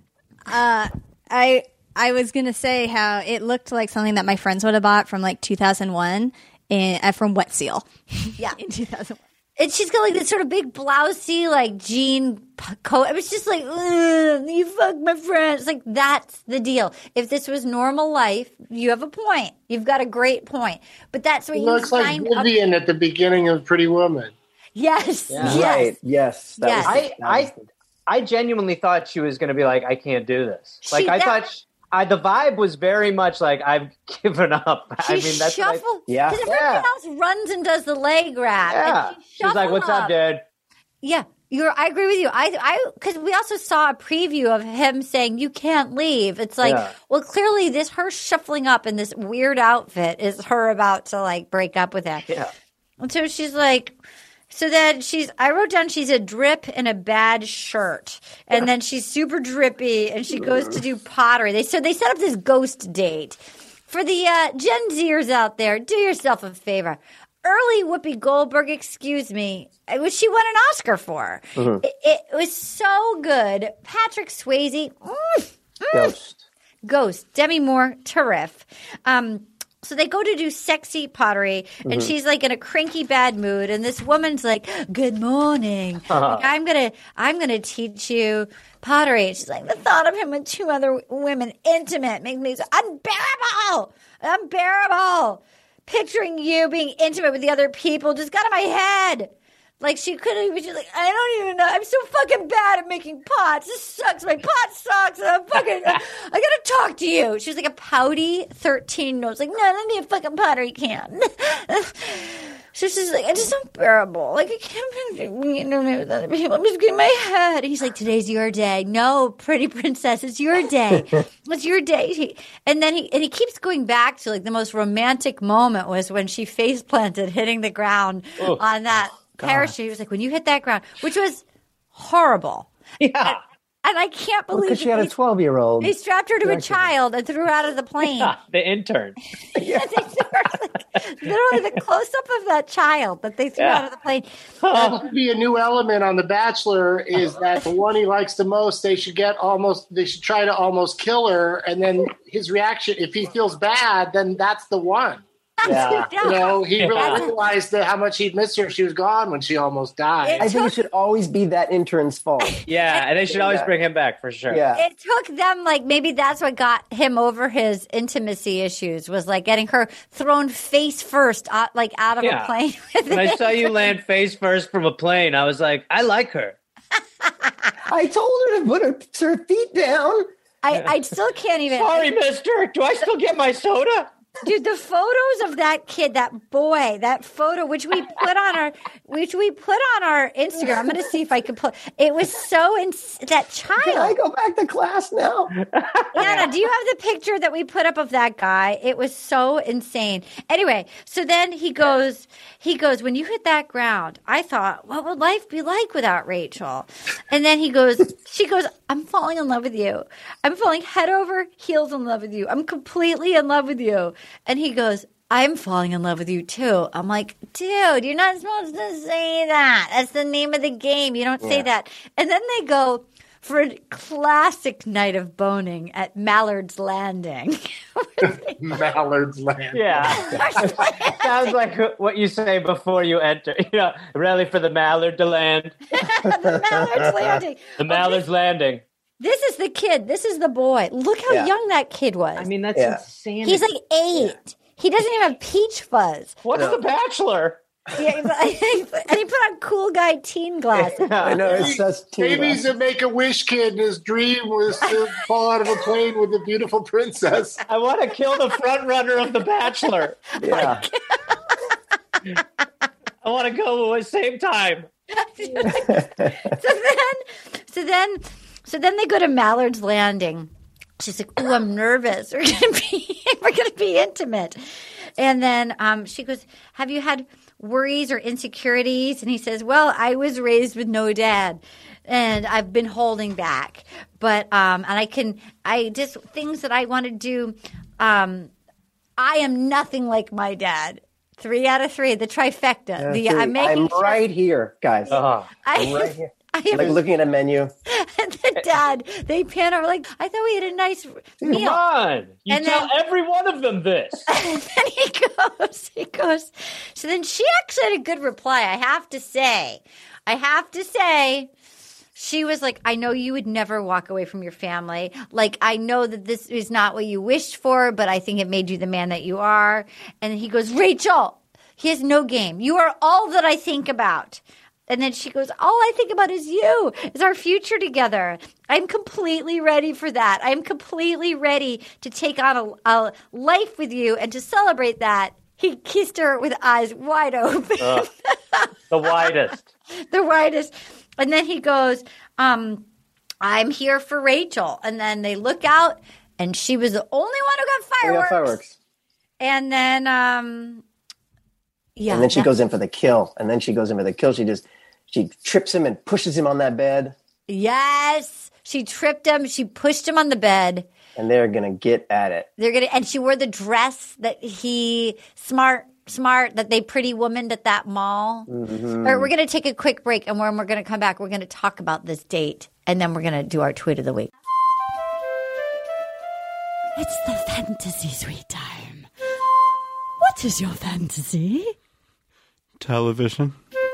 Speaker 11: Uh, I I was gonna say how it looked like something that my friends would have bought from like two thousand one in uh, from Wet Seal.
Speaker 5: Yeah,
Speaker 11: in two thousand one.
Speaker 5: And she's got like this sort of big blousey, like jean p- coat. It was just like, "Ugh, you fucked my friend. It's like, that's the deal. If this was normal life, you have a point. You've got a great point. But that's what
Speaker 10: It
Speaker 5: you
Speaker 10: looks like
Speaker 5: signed up.
Speaker 10: Vivian at the beginning of Pretty Woman.
Speaker 5: Yes,
Speaker 9: Yeah.
Speaker 5: yes.
Speaker 8: Right. Yes. That
Speaker 5: Yes.
Speaker 8: was
Speaker 9: I,
Speaker 8: the- that
Speaker 9: I,
Speaker 8: was the-
Speaker 9: I genuinely thought she was going to be like, I can't do this. Like,
Speaker 5: She-
Speaker 9: I
Speaker 5: that-
Speaker 9: thought she, I, the vibe was very much like, I've given up.
Speaker 5: She
Speaker 9: I mean, that's what I-
Speaker 5: shuffled.
Speaker 8: Yeah.
Speaker 5: Because everyone
Speaker 9: Yeah.
Speaker 5: else runs and does the leg grab.
Speaker 9: yeah.
Speaker 5: And she
Speaker 9: She's like,
Speaker 5: shuffled
Speaker 9: what's up, dude?
Speaker 5: Yeah, you're. I agree with you. I, I, because we also saw a preview of him saying you can't leave. It's like,
Speaker 9: Yeah.
Speaker 5: well, clearly this her shuffling up in this weird outfit is her about to like break up with him.
Speaker 9: Yeah.
Speaker 5: And so she's like, so then she's. I wrote down she's a drip in a bad shirt, and then she's super drippy, and she goes to do pottery. They so they set up this ghost date for the uh, Gen Zers out there. Do yourself a favor. Early Whoopi Goldberg, excuse me, which she won an Oscar for.
Speaker 8: Mhm.
Speaker 5: It, it was so good. Patrick Swayze, mm, mm.
Speaker 8: Ghost.
Speaker 5: Ghost. Demi Moore, terrific. Um, so they go to do sexy pottery, and
Speaker 8: Mhm.
Speaker 5: she's like in a cranky bad mood, and this woman's like, "Good morning. Like, I'm gonna, I'm gonna teach you pottery." And she's like, "The thought of him with two other women, intimate, makes me so unbearable, unbearable." Picturing you being intimate with the other people just got in my head. Like she couldn't even. She's like, I don't even know. I'm so fucking bad at making pots. This sucks. My pot sucks. And I'm fucking. I gotta talk to you. She's like a pouty thirteen year old. Like, no, let me a fucking pottery can. So she's like, it's just unbearable. Like, I can't be intimate with other people. I'm just getting my head. He's like, today's your day. No, pretty princess, it's your day. It's your day. He- And then he and he keeps going back to like the most romantic moment was when she face planted, hitting the ground
Speaker 9: Oh,
Speaker 5: on that parachute. He was like, when you hit that ground, which was horrible.
Speaker 9: Yeah.
Speaker 5: And I can't believe
Speaker 8: Because she had
Speaker 5: that
Speaker 8: a
Speaker 5: they-
Speaker 8: twelve-year-old.
Speaker 5: They strapped her to a
Speaker 8: directed it.
Speaker 5: child and threw her out of the plane.
Speaker 9: The intern.
Speaker 5: Yeah, they threw her, like, literally the close up of that child that they threw
Speaker 10: Yeah.
Speaker 5: out of the plane.
Speaker 10: That could be a new element on The Bachelor. Is that the one he likes the most? They should get almost. They should try to almost kill her, and then his reaction. If he feels bad, then that's the one.
Speaker 9: Yeah.
Speaker 10: You know, he
Speaker 9: Yeah.
Speaker 10: really realized that how much he'd missed her if she was gone when she almost died.
Speaker 8: I think it should always be that intern's fault.
Speaker 9: Yeah, and they should always bring him back for sure.
Speaker 8: Yeah.
Speaker 5: It took them like maybe that's what got him over his intimacy issues was like getting her thrown face first out, like out of
Speaker 9: Yeah.
Speaker 5: a plane. with
Speaker 9: When I
Speaker 5: him.
Speaker 9: saw you land face first from a plane, I was like, I like her.
Speaker 8: I told her to put her, her feet down.
Speaker 5: I, I still can't even.
Speaker 9: Sorry, mister. Do I still get my soda?
Speaker 5: Dude, the photos of that kid, that boy, that photo, which we put on our, which we put on our Instagram. I'm going to see if I can put. It was so ins- that child.
Speaker 8: Can I go back to class now?
Speaker 5: Anna, do you have the picture that we put up of that guy? It was so insane. Anyway, so then he goes, he goes, when you hit that ground, I thought, what would life be like without Rachel? And then he goes, she goes, I'm falling in love with you. I'm falling head over heels in love with you. I'm completely in love with you. And he goes, I'm falling in love with you too. I'm like, dude, you're not supposed to say that. That's the name of the game. You don't say
Speaker 8: Yeah.
Speaker 5: that. And then they go for a classic night of boning at Mallard's Landing.
Speaker 10: Mallard's Land.
Speaker 9: Yeah. Sounds like what you say before you enter. You know, ready for the mallard to land.
Speaker 5: the Mallard's Landing.
Speaker 9: The mallard's landing.
Speaker 5: This is the kid. This is the boy. Look how
Speaker 8: Yeah.
Speaker 5: young that kid was.
Speaker 9: I mean, that's
Speaker 8: Yeah.
Speaker 9: insane.
Speaker 5: he's like eight. He doesn't even have peach fuzz.
Speaker 9: What's
Speaker 8: No.
Speaker 9: The Bachelor?
Speaker 5: Yeah, but- and he put on cool guy teen glasses.
Speaker 8: I know it's just teen
Speaker 10: Maybe he's
Speaker 8: glasses.
Speaker 10: a Make-A-Wish kid, and his dream was to fall out of a plane with a beautiful princess.
Speaker 9: I want to kill the front runner of The Bachelor.
Speaker 8: Yeah.
Speaker 9: I want to go at the same time.
Speaker 5: so then, so then, So then they go to Mallard's Landing. She's like, "Ooh, I'm nervous. We're gonna be we're gonna be intimate." And then um, she goes, "Have you had worries or insecurities?" And he says, "Well, I was raised with no dad, and I've been holding back. But um, and I can I just things that I want to do. Um, I am nothing like my dad." Three out of three, the trifecta.
Speaker 8: Yeah,
Speaker 5: the,
Speaker 8: three.
Speaker 5: I'm making
Speaker 8: I'm
Speaker 5: sure-
Speaker 8: right here, guys.
Speaker 9: Uh-huh.
Speaker 8: I'm
Speaker 5: I-
Speaker 8: right here.
Speaker 5: I am
Speaker 8: like looking at a menu.
Speaker 5: And the dad, they pan over like, "I thought we had a nice meal."
Speaker 9: Come on. You
Speaker 5: And
Speaker 9: tell
Speaker 5: then-
Speaker 9: every one of them this.
Speaker 5: And then he goes, he goes. So then she actually had a good reply. I have to say, I have to say, she was like, "I know you would never walk away from your family. Like, I know that this is not what you wished for, but I think it made you the man that you are." And he goes, "Rachel, he has no game. You are all that I think about." And then she goes, "All I think about is you, is our future together. I'm completely ready for that. I'm completely ready to take on a, a life with you and to celebrate that." He kissed her with eyes wide open.
Speaker 9: Uh, the widest.
Speaker 5: The widest. And then he goes, um, "I'm here for Rachel." And then they look out, and she was the only one who got
Speaker 8: We
Speaker 5: fireworks.
Speaker 8: got fireworks.
Speaker 5: And then, um, yeah.
Speaker 8: and then she
Speaker 5: that-
Speaker 8: goes in for the kill. And then she goes in for the kill. She just she trips him and pushes him on that bed.
Speaker 5: Yes. She tripped him. She pushed him on the bed.
Speaker 8: And they're gonna get at it.
Speaker 5: They're gonna, and she wore the dress that he smart, smart that they pretty womaned at that mall.
Speaker 8: Mm-hmm.
Speaker 5: All right, we're gonna take a quick break, and when we're gonna come back, we're gonna talk about this date, and then we're gonna do our tweet of the week.
Speaker 14: It's the fantasy suite time. What is your fantasy?
Speaker 15: Television.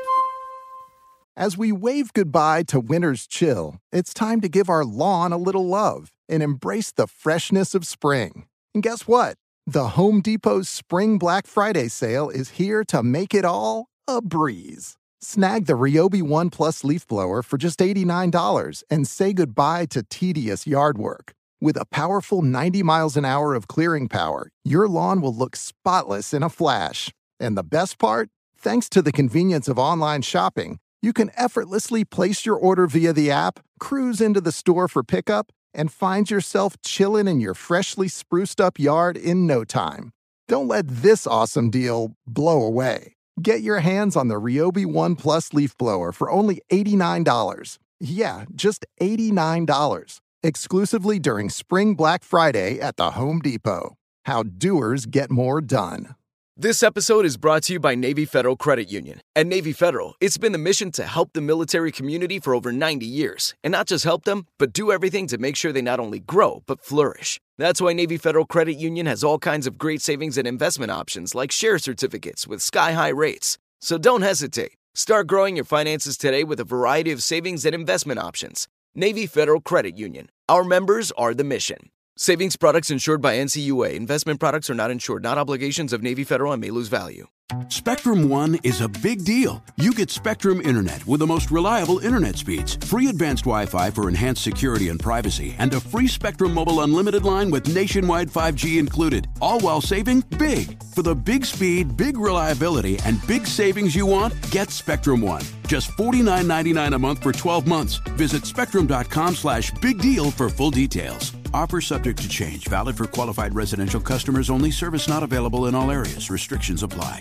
Speaker 3: As we wave goodbye to winter's chill, it's time to give our lawn a little love and embrace the freshness of spring. And guess what? The Home Depot's Spring Black Friday sale is here to make it all a breeze. Snag the Ryobi One Plus leaf blower for just eighty-nine dollars and say goodbye to tedious yard work. With a powerful ninety miles an hour of clearing power, your lawn will look spotless in a flash. And the best part? Thanks to the convenience of online shopping, you can effortlessly place your order via the app, cruise into the store for pickup, and find yourself chilling in your freshly spruced up yard in no time. Don't let this awesome deal blow away. Get your hands on the Ryobi One Plus leaf blower for only eighty-nine dollars. Yeah, just eighty-nine dollars. Exclusively during Spring Black Friday at the Home Depot. How doers get more done.
Speaker 12: This episode is brought to you by Navy Federal Credit Union. At Navy Federal, it's been the mission to help the military community for over ninety years. And not just help them, but do everything to make sure they not only grow, but flourish. That's why Navy Federal Credit Union has all kinds of great savings and investment options like share certificates with sky-high rates. So don't hesitate. Start growing your finances today with a variety of savings and investment options. Navy Federal Credit Union. Our members are the mission. Savings products insured by N C U A. Investment products are not insured, not obligations of Navy Federal and may lose value.
Speaker 4: Spectrum One is a big deal. You get Spectrum Internet with the most reliable internet speeds, free advanced Wi-Fi for enhanced security and privacy, and a free Spectrum Mobile Unlimited line with nationwide five G included, all while saving big. For the big speed, big reliability, and big savings you want, get Spectrum One. Just forty-nine ninety-nine a month for twelve months. Visit spectrum.com slash big deal for full details. Offer subject to change. Valid for qualified residential customers only. Service not available in all areas. Restrictions apply.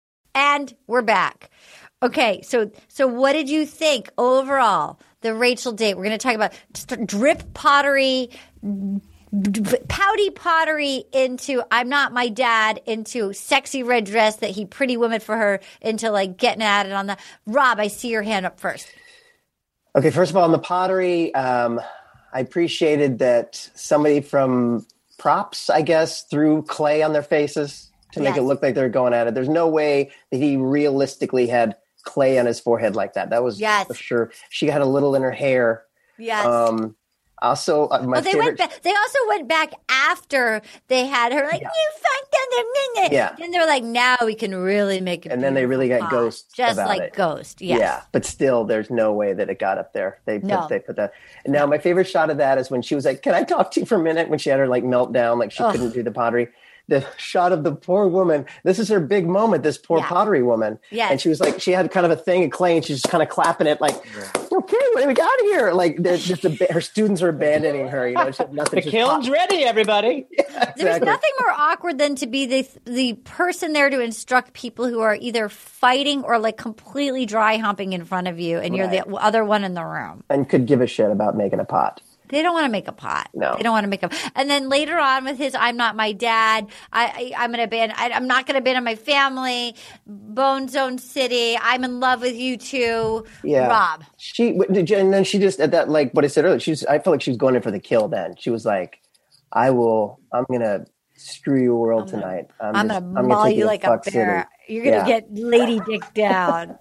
Speaker 5: And we're back. Okay, so so what did you think overall? The Rachel date. We're going to talk about st- drip pottery, d- pouty pottery into I'm not my dad, into sexy red dress that he pretty woman for her, into like getting at it on the. Rob, I see your hand up first.
Speaker 8: Okay, first of all, on the pottery, um, I appreciated that somebody from props, I guess, threw clay on their faces to make
Speaker 5: Yes.
Speaker 8: it look like they're going at it. There's no way that he realistically had clay on his forehead like that. That was
Speaker 5: Yes.
Speaker 8: for sure. She had a little in her hair.
Speaker 5: Yes.
Speaker 8: Um, also, uh, my
Speaker 5: Oh, they
Speaker 8: favorite.
Speaker 5: went back. They also went back after they had her like you fucked them.
Speaker 8: Yeah.
Speaker 5: And they're like, now we can really make it.
Speaker 8: And then they really got
Speaker 5: beautiful.
Speaker 8: ghost
Speaker 5: just
Speaker 8: about
Speaker 5: like
Speaker 8: it.
Speaker 5: Ghost. Yes.
Speaker 8: Yeah, but still, there's no way that it got up there. They put,
Speaker 5: No.
Speaker 8: they put that. And now, my favorite shot of that is when she was like, "Can I talk to you for a minute?" When she had her like meltdown, like she
Speaker 5: Ugh.
Speaker 8: couldn't do the pottery. The shot of the poor woman. This is her big moment. This poor
Speaker 5: Yeah.
Speaker 8: pottery woman.
Speaker 5: Yes.
Speaker 8: And she was like, she had kind of a thing of clay, and she's just kind of clapping it, like, okay. What do we got here? Like, there's just a, her students are abandoning her. You know, she, nothing.
Speaker 9: The kiln's ready, everybody.
Speaker 8: Yeah, exactly.
Speaker 5: There's nothing more awkward than to be the the person there to instruct people who are either fighting or like completely dry humping in front of you, and you're
Speaker 8: Right.
Speaker 5: the other one in the room.
Speaker 8: And could give a shit about making a pot.
Speaker 5: They don't want to make a pot.
Speaker 8: No.
Speaker 5: They don't want to make a. And then later on with his, I'm not my dad. I, I I'm gonna ban. I, I'm not gonna abandon my family. Bone Zone City. I'm in love with you too.
Speaker 8: Yeah.
Speaker 5: Rob.
Speaker 8: She and then she just at that like what I said earlier. She's I felt like she was going in for the kill. Then she was like, "I will. I'm gonna screw your world
Speaker 5: I'm
Speaker 8: tonight. I'm,
Speaker 5: I'm
Speaker 8: just,
Speaker 5: gonna
Speaker 8: I'm
Speaker 5: maul
Speaker 8: take
Speaker 5: you
Speaker 8: to
Speaker 5: like a
Speaker 8: Fuck
Speaker 5: bear.
Speaker 8: City."
Speaker 5: You're gonna
Speaker 8: Yeah.
Speaker 5: get Lady Dick down.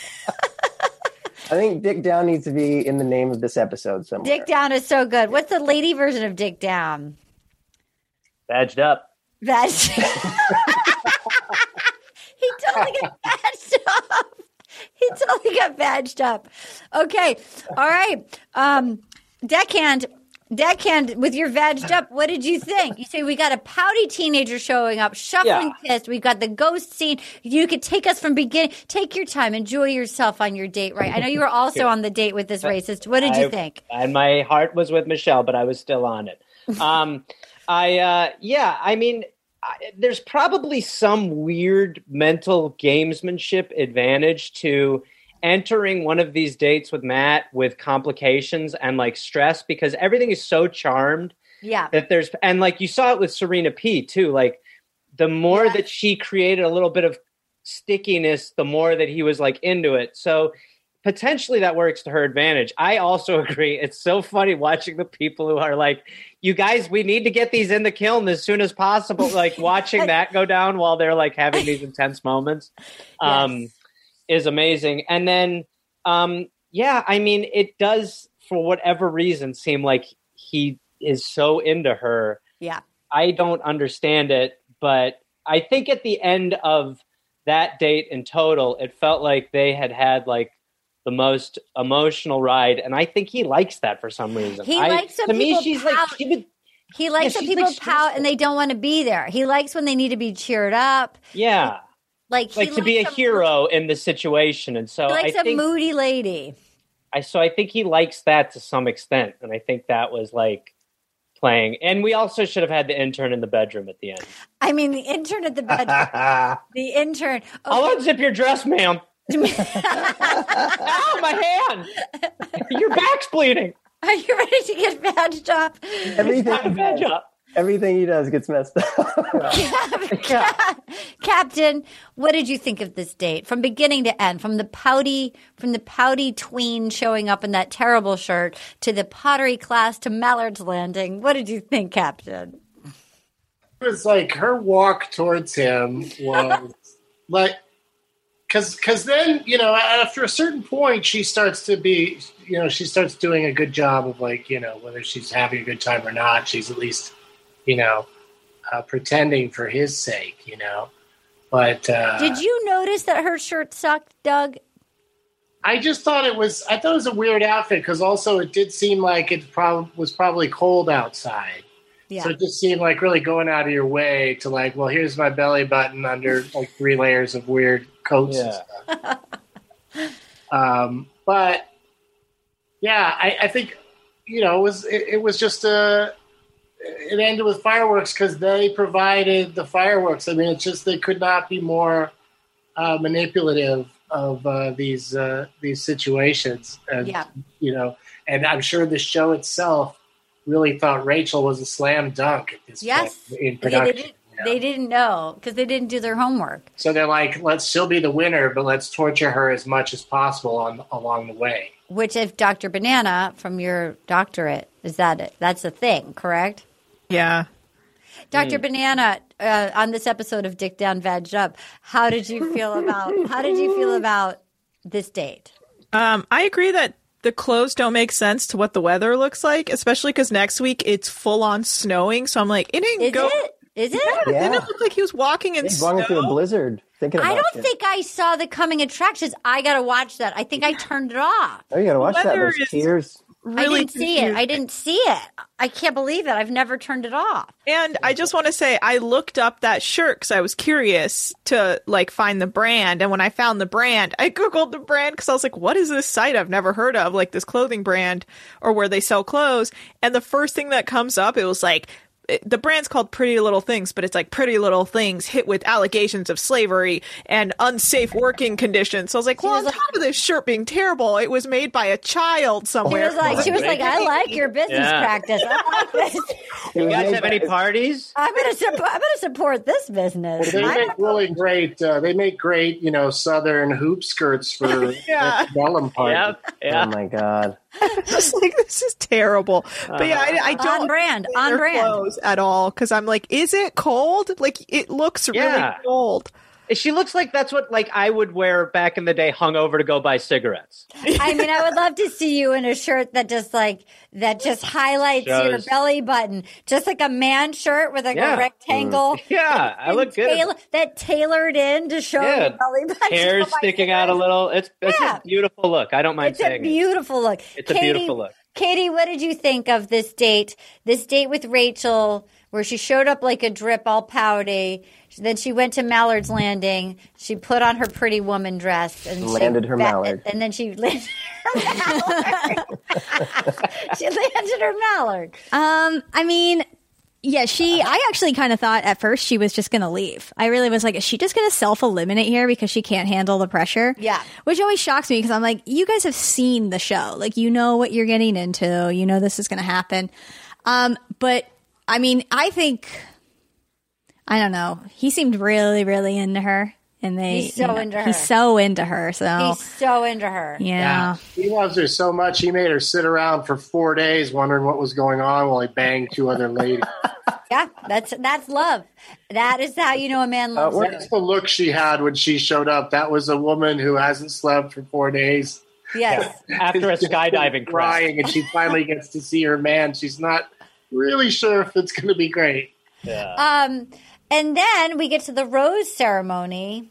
Speaker 8: I think Dick Down needs to be in the name of this episode somewhere.
Speaker 5: Dick Down is so good. What's the lady version of Dick Down?
Speaker 9: Badged up.
Speaker 5: That's he totally got badged up. He totally got badged up. Okay. All right. Um, deckhand, deckhand, with your badged up, what did you think? You say we got a pouty teenager showing up, shuffling pissed. We've got the ghost scene. You could take us from beginning. Take your time. Enjoy yourself on your date, right? I know you were also on the date with this racist. What did you
Speaker 9: I-
Speaker 5: think?
Speaker 9: And my heart was with Michelle, but I was still on it. Um, I, uh, yeah, I mean, I, there's probably some weird mental gamesmanship advantage to entering one of these dates with Matt with complications and like stress because everything is so charmed
Speaker 5: Yeah.
Speaker 9: that there's, and like you saw it with Serena P too, like the more that she created a little bit of stickiness, the more that he was like into it. So potentially that works to her advantage. I also agree. It's so funny watching the people who are like, you guys, we need to get these in the kiln as soon as possible. Like watching that go down while they're like having these intense moments um,
Speaker 5: Yes.
Speaker 9: is amazing. And then, um, yeah, I mean, it does for whatever reason seem like he is so into her.
Speaker 5: Yeah.
Speaker 9: I don't understand it, but I think at the end of that date in total, it felt like they had had like the most emotional ride, and I think he likes that for some reason.
Speaker 5: He
Speaker 9: I,
Speaker 5: likes when
Speaker 9: to me,
Speaker 5: people
Speaker 9: she's
Speaker 5: pout.
Speaker 9: like she would,
Speaker 5: He likes
Speaker 9: Yeah,
Speaker 5: when
Speaker 9: she's,
Speaker 5: people
Speaker 9: like,
Speaker 5: pout and they don't want to be there. He likes when they need to be cheered up.
Speaker 9: yeah,
Speaker 5: Like he
Speaker 9: like to be a
Speaker 5: likes
Speaker 9: hero in the situation, and so
Speaker 5: He likes
Speaker 9: I
Speaker 5: a
Speaker 9: think
Speaker 5: moody lady.
Speaker 9: I so I think he likes that to some extent, and I think that was like playing. And we also should have had the intern in the bedroom at the end.
Speaker 5: I mean, the intern at the bed. the intern.
Speaker 9: I'll unzip your dress, ma'am. Ow, my hand! Your back's bleeding.
Speaker 5: Are you ready to get badged up?
Speaker 8: Everything,
Speaker 9: badge up.
Speaker 8: everything he does gets messed up.
Speaker 5: Captain, what did you think of this date from beginning to end? From the pouty, from the pouty tween showing up in that terrible shirt to the pottery class to Mallard's Landing. What did you think, Captain?
Speaker 10: It was like her walk towards him was like, because because then, you know, after a certain point, she starts to be, you know, she starts doing a good job of like, you know, whether she's having a good time or not, she's at least, you know, uh, pretending for his sake, you know. But uh,
Speaker 5: Did you notice that her shirt sucked, Doug?
Speaker 10: I just thought it was, I thought it was a weird outfit because also it did seem like it prob- was probably cold outside.
Speaker 5: Yeah.
Speaker 10: So it just seemed like really going out of your way to like, well, here's my belly button under like three layers of weird coats and stuff. Um, but yeah, I, I think, you know, it was, it, it was just a, it ended with fireworks because they provided the fireworks. I mean, it's just, they could not be more uh, manipulative of uh, these, uh, these situations. And,
Speaker 5: Yeah.
Speaker 10: you know, and I'm sure the show itself really thought Rachel was a slam dunk at this
Speaker 5: Yes.
Speaker 10: point in
Speaker 5: They,
Speaker 10: production.
Speaker 5: didn't, they didn't know because they didn't do their homework.
Speaker 10: So they're like, let's still be the winner, but let's torture her as much as possible on along the way.
Speaker 5: Which, if Doctor Banana from your doctorate, is that it? That's a thing, correct?
Speaker 7: Yeah.
Speaker 5: Doctor
Speaker 7: Mm.
Speaker 5: Banana, uh, on this episode of Dick Down Veg Up, how did you feel about how did you feel about this date?
Speaker 7: Um, I agree that the clothes don't make sense to what the weather looks like, especially because next week it's full on snowing. So I'm like, it didn't
Speaker 5: Is
Speaker 7: go.
Speaker 5: it? Is it?
Speaker 7: Yeah, it didn't look like he was walking in
Speaker 8: He's
Speaker 7: snow.
Speaker 8: walking through a blizzard thinking about
Speaker 5: I don't
Speaker 8: shit.
Speaker 5: think I saw the coming attractions. I got to watch that. I think I turned it off.
Speaker 8: Oh, you gotta watch that.
Speaker 7: Weather
Speaker 8: Those
Speaker 7: is-
Speaker 8: tears.
Speaker 7: really
Speaker 5: I didn't see it. I didn't see it. I can't believe it. I've never turned it off.
Speaker 7: And I just want to say, I looked up that shirt because I was curious to like find the brand. And when I found the brand, I Googled the brand because I was like, what is this site I've never heard of? Like this clothing brand or where they sell clothes. And the first thing that comes up, it was like, it, the brand's called Pretty Little Things, but it's like Pretty Little Things hit with allegations of slavery and unsafe working conditions. So I was like, well, on top of this shirt being terrible, it was made by a child somewhere.
Speaker 5: She was like, she was like I like your business
Speaker 9: Yeah.
Speaker 5: practice. I like this.
Speaker 9: You guys have any parties?
Speaker 5: I'm gonna support. I'm gonna support this business.
Speaker 10: They
Speaker 5: I
Speaker 10: make really great. Uh, they make great, you know, southern hoop skirts for
Speaker 7: Yeah.
Speaker 10: Bellum party.
Speaker 9: Yep. Yeah.
Speaker 8: Oh my god.
Speaker 7: Just like, this is terrible. But yeah, I, I don't
Speaker 5: On brand,
Speaker 7: like
Speaker 5: on
Speaker 7: their
Speaker 5: brand.
Speaker 7: clothes at all because I'm like, is it cold? Like it looks
Speaker 9: Yeah.
Speaker 7: really cold.
Speaker 9: She looks like that's what like I would wear back in the day, hungover to go buy cigarettes.
Speaker 5: I mean, I would love to see you in a shirt that just like that just highlights
Speaker 9: Shows.
Speaker 5: your belly button, just like a man shirt with like
Speaker 9: Yeah.
Speaker 5: a rectangle.
Speaker 9: Yeah, I look good.
Speaker 5: Tail- that tailored in to show
Speaker 9: Yeah.
Speaker 5: your belly button.
Speaker 9: Hair
Speaker 5: Oh my
Speaker 9: sticking out a little. It's it's
Speaker 5: Yeah.
Speaker 9: a beautiful look. I don't mind
Speaker 5: It's a
Speaker 9: saying it.
Speaker 5: beautiful look.
Speaker 9: It's a beautiful look.
Speaker 5: Katie, what did you think of this date? This date with Rachel, where she showed up like a drip, all pouty. Then she went to Mallard's Landing. She put on her pretty woman dress and
Speaker 8: Landed
Speaker 5: she
Speaker 8: her
Speaker 5: ba-
Speaker 8: mallard.
Speaker 5: And then she landed her mallard. she landed her mallard.
Speaker 11: Um, I mean, yeah, she, I actually kind of thought at first she was just going to leave. I really was like, is she just going to self-eliminate here because she can't handle the pressure?
Speaker 5: Yeah.
Speaker 11: Which always shocks me because I'm like, you guys have seen the show. Like, you know what you're getting into. You know this is going to happen. Um, but, I mean, I think, I don't know. He seemed really, really into her. And they,
Speaker 5: He's so
Speaker 11: you know,
Speaker 5: into her.
Speaker 11: He's so into her. So,
Speaker 5: He's so into her.
Speaker 11: yeah.
Speaker 10: He loves her so much. He made her sit around for four days wondering what was going on while he banged two other ladies.
Speaker 5: Yeah, that's that's love. That is how you know a man loves her.
Speaker 10: That's the look she had when she showed up. That was a woman who hasn't slept for four days.
Speaker 5: Yes.
Speaker 9: After a skydiving crash.
Speaker 10: Crying, and she finally gets to see her man. She's not really sure if it's going to be great.
Speaker 9: Yeah.
Speaker 5: Um, and then we get to the rose ceremony.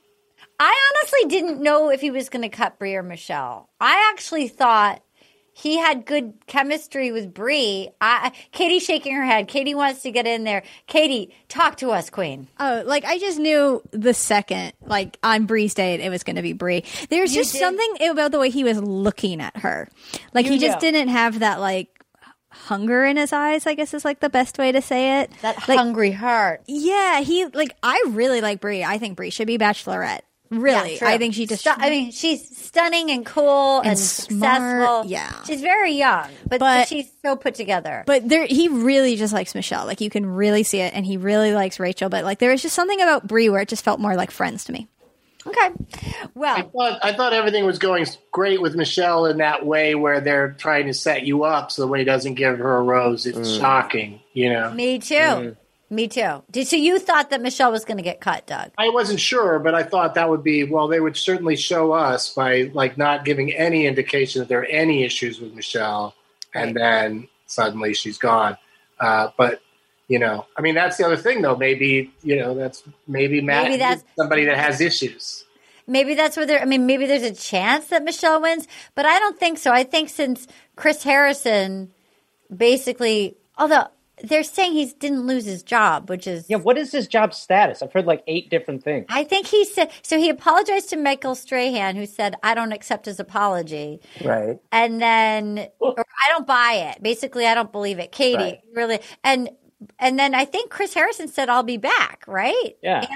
Speaker 5: I honestly didn't know if he was going to cut Brie or Michelle. I actually thought he had good chemistry with Brie. I, Katie's shaking her head. Katie wants to get in there. Katie, talk to us, Queen.
Speaker 11: Oh, like I just knew the second, like on Brie's date, it was going to be Brie. There's
Speaker 5: You
Speaker 11: just
Speaker 5: did?
Speaker 11: something about the way he was looking at her. Like
Speaker 5: You
Speaker 11: he just
Speaker 5: do.
Speaker 11: didn't have that like hunger in his eyes, I guess is like the best way to say it.
Speaker 5: That
Speaker 11: Like,
Speaker 5: hungry heart.
Speaker 11: yeah, he like I really like Brie. I think Brie should be Bachelorette. Really,
Speaker 5: Yeah, true.
Speaker 11: I think she just.
Speaker 5: Stu- I mean, she's stunning and cool and,
Speaker 11: And smart,
Speaker 5: successful.
Speaker 11: yeah.
Speaker 5: She's very young, but,
Speaker 11: But-
Speaker 5: she's so put together.
Speaker 11: But there, he really just likes Michelle. Like you can really see it, and he really likes Rachel. But like there was just something about Brie where it just felt more like friends to me.
Speaker 5: Okay, well,
Speaker 10: I thought I thought everything was going great with Michelle in that way where they're trying to set you up so the way he doesn't give her a rose. It's shocking, you know.
Speaker 5: me too. Me too. Did, so you thought that Michelle was going to get cut, Doug?
Speaker 10: I wasn't sure, but I thought that would be well. They would certainly show us by like not giving any indication that there are any issues with Michelle, and then suddenly she's gone. Uh, but you know, I mean, that's the other thing, though. Maybe you know, that's maybe Matt
Speaker 5: Maybe that's-
Speaker 10: is somebody that has issues.
Speaker 5: Maybe that's where there. I mean, maybe there's a chance that Michelle wins, but I don't think so. I think since Chris Harrison, basically, although they're saying he didn't lose his job, which is
Speaker 9: Yeah, what is his job status? I've heard like eight different things.
Speaker 5: I think he said so. He apologized to Michael Strahan, who said, "I don't accept his apology,"
Speaker 8: Right.
Speaker 5: and then or, I don't buy it. Basically, I don't believe it. Katie,
Speaker 8: Right.
Speaker 5: really, and and then I think Chris Harrison said, "I'll be back." Right?
Speaker 9: Yeah.
Speaker 5: Anna?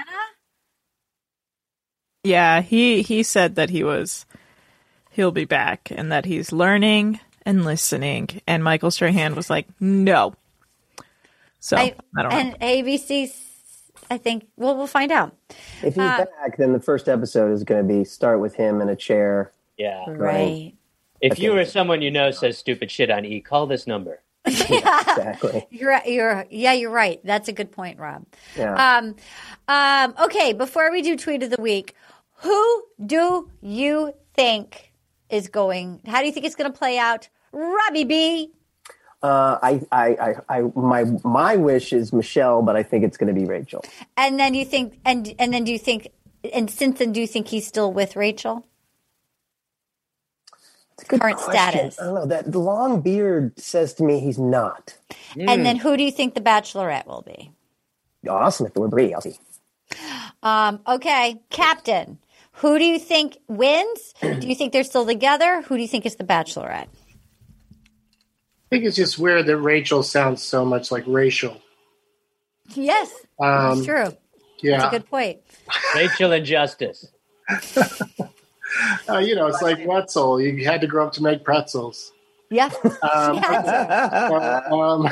Speaker 7: Yeah, he he said that he was he'll be back and that he's learning and listening. And Michael Strahan was like, no. So I,
Speaker 5: I,
Speaker 7: don't know.
Speaker 5: and A B C, I think. Well, we'll find out.
Speaker 8: If he's
Speaker 5: Uh,
Speaker 8: back, then the first episode is going to be start with him in a chair.
Speaker 9: Yeah.
Speaker 5: Right.
Speaker 9: If you or someone you know says stupid shit on E, call this number.
Speaker 8: Exactly.
Speaker 5: You're you're yeah, you're right. That's a good point, Rob.
Speaker 8: Yeah.
Speaker 5: Um, um, okay, before we do tweet of the week, who do you think is going? How do you think it's going to play out, Robbie B?
Speaker 8: Uh, I, I, I, I, my, my wish is Michelle, but I think it's going to be Rachel.
Speaker 5: And then you think, and and then do you think, and since then, do you think he's still with Rachel? current
Speaker 8: Question.
Speaker 5: status?
Speaker 8: I don't know. That the long beard says to me he's not.
Speaker 5: And then who do you think the Bachelorette will be?
Speaker 8: Awesome. If it were Bree, I'll see.
Speaker 5: Um, okay, Captain. Who do you think wins? Do you think they're still together? Who do you think is the Bachelorette?
Speaker 10: I think it's just weird that Rachel sounds so much like Rachel.
Speaker 5: Yes,
Speaker 10: Um,
Speaker 5: that's true.
Speaker 10: Yeah.
Speaker 5: That's a good point.
Speaker 13: Rachel and Justice.
Speaker 10: Uh, you know, it's like pretzel. You had to grow up to make pretzels.
Speaker 5: Yeah.
Speaker 10: Um, uh, um,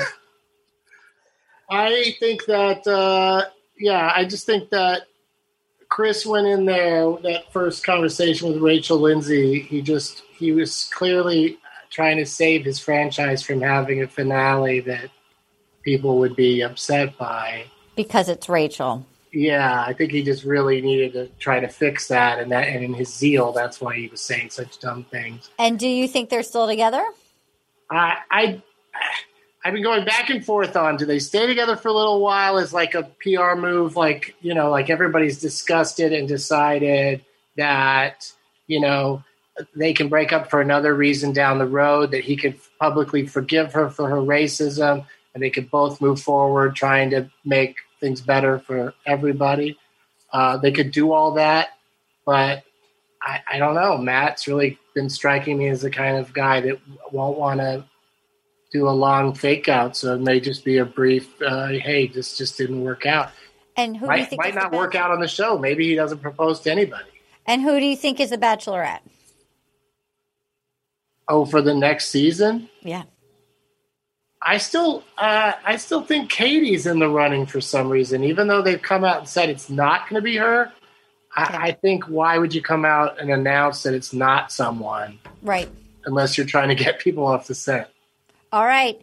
Speaker 10: I think that, uh, yeah, I just think that Chris went in there, that first conversation with Rachel Lindsay, he just, he was clearly trying to save his franchise from having a finale that people would be upset by.
Speaker 5: Because it's Rachel.
Speaker 10: Yeah, I think he just really needed to try to fix that, and that, and in his zeal, that's why he was saying such dumb things.
Speaker 5: And do you think they're still together?
Speaker 10: I, I, I've been going back and forth on, do they stay together for a little while as like a P R move, like, you know, like everybody's discussed it and decided that, you know, they can break up for another reason down the road, that he could publicly forgive her for her racism, and they could both move forward trying to make things better for everybody. Uh, they could do all that, but I, I don't know. Matt's really been striking me as the kind of guy that won't want to do a long fake out. So it may just be a brief, uh, hey, this just didn't work out.
Speaker 5: And who do you
Speaker 10: Might,
Speaker 5: think
Speaker 10: might
Speaker 5: is
Speaker 10: not
Speaker 5: the
Speaker 10: work
Speaker 5: bachelor-
Speaker 10: out on the show. Maybe he doesn't propose to anybody.
Speaker 5: And who do you think is the Bachelorette?
Speaker 10: Oh, for the next season?
Speaker 5: Yeah.
Speaker 10: I still, uh, I still think Katie's in the running for some reason, even though they've come out and said it's not going to be her. I, I think why would you come out and announce that it's not someone?
Speaker 5: Right.
Speaker 10: Unless you're trying to get people off the scent.
Speaker 5: All right.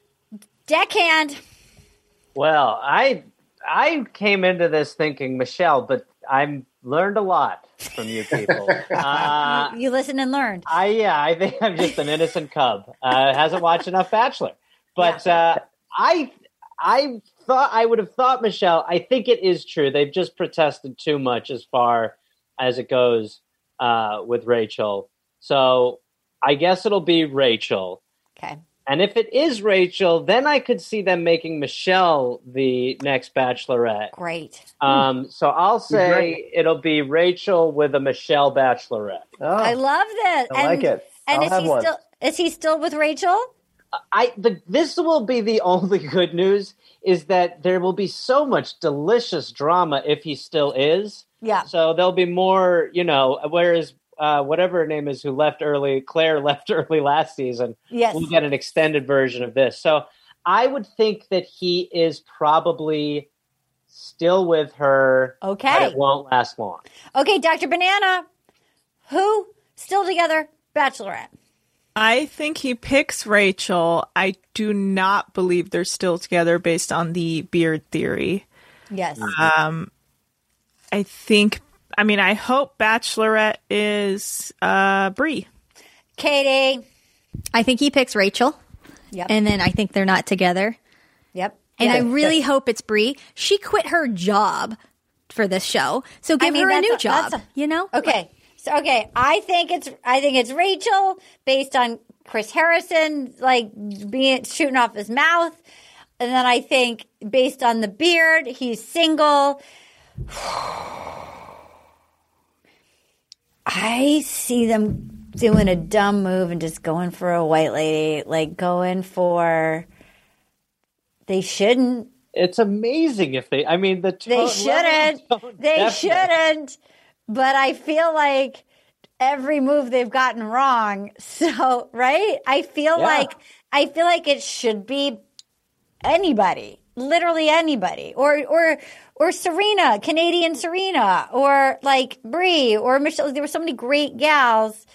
Speaker 5: Deckhand.
Speaker 9: Well, I I came into this thinking Michelle, but I've learned a lot from you people. Uh,
Speaker 5: You listened and learned.
Speaker 9: I yeah, I think I'm just an innocent cub. Uh, hasn't watched enough Bachelor, but uh, I I thought I would have thought Michelle. I think it is true. They've just protested too much as far as it goes uh, with Rachel. So I guess it'll be Rachel.
Speaker 5: Okay.
Speaker 9: And if it is Rachel, then I could see them making Michelle the next Bachelorette.
Speaker 5: Great.
Speaker 9: Um, so I'll say
Speaker 8: Great.
Speaker 9: it'll be Rachel with a Michelle Bachelorette.
Speaker 8: Oh,
Speaker 5: I love that.
Speaker 8: I like it.
Speaker 5: And
Speaker 8: I'll
Speaker 5: is
Speaker 8: have
Speaker 5: he
Speaker 8: one.
Speaker 5: still is he still with Rachel?
Speaker 9: I the, this will be the only good news is that there will be so much delicious drama if he still is.
Speaker 5: Yeah.
Speaker 9: So there'll be more, you know, whereas uh, whatever her name is who left early, Claire left early last season.
Speaker 5: Yes.
Speaker 9: We'll get an extended version of this. So I would think that he is probably still with her.
Speaker 5: Okay.
Speaker 9: But it won't last long.
Speaker 5: Okay, Doctor Banana. Who still together? Bachelorette.
Speaker 7: I think he picks Rachel. I do not believe they're still together based on the beard theory.
Speaker 5: Yes.
Speaker 7: Um, I think, I mean, I hope Bachelorette is uh, Bree.
Speaker 5: Katie.
Speaker 11: I think he picks Rachel.
Speaker 5: Yep.
Speaker 11: And then I think they're not together.
Speaker 5: Yep.
Speaker 11: And
Speaker 5: Yeah.
Speaker 11: I really hope it's Bree. She quit her job for this show, so give
Speaker 5: I mean,
Speaker 11: her a
Speaker 5: that's
Speaker 11: new
Speaker 5: a-
Speaker 11: job.
Speaker 5: that's a-
Speaker 11: you know?
Speaker 5: Okay. So okay, I think it's I think it's Rachel based on Chris Harrison like being shooting off his mouth, and then I think based on the beard, he's single. I see them doing a dumb move and just going for a white lady, like going for. They shouldn't.
Speaker 9: It's amazing if they. I mean, the tone,
Speaker 5: They shouldn't. They
Speaker 9: definitely.
Speaker 5: shouldn't. But I feel like every move they've gotten wrong. So, right? I feel
Speaker 9: Yeah.
Speaker 5: like I feel like it should be anybody, literally anybody, or or or Serena, Canadian Serena, or like Bree, or Michelle. There were so many great gals.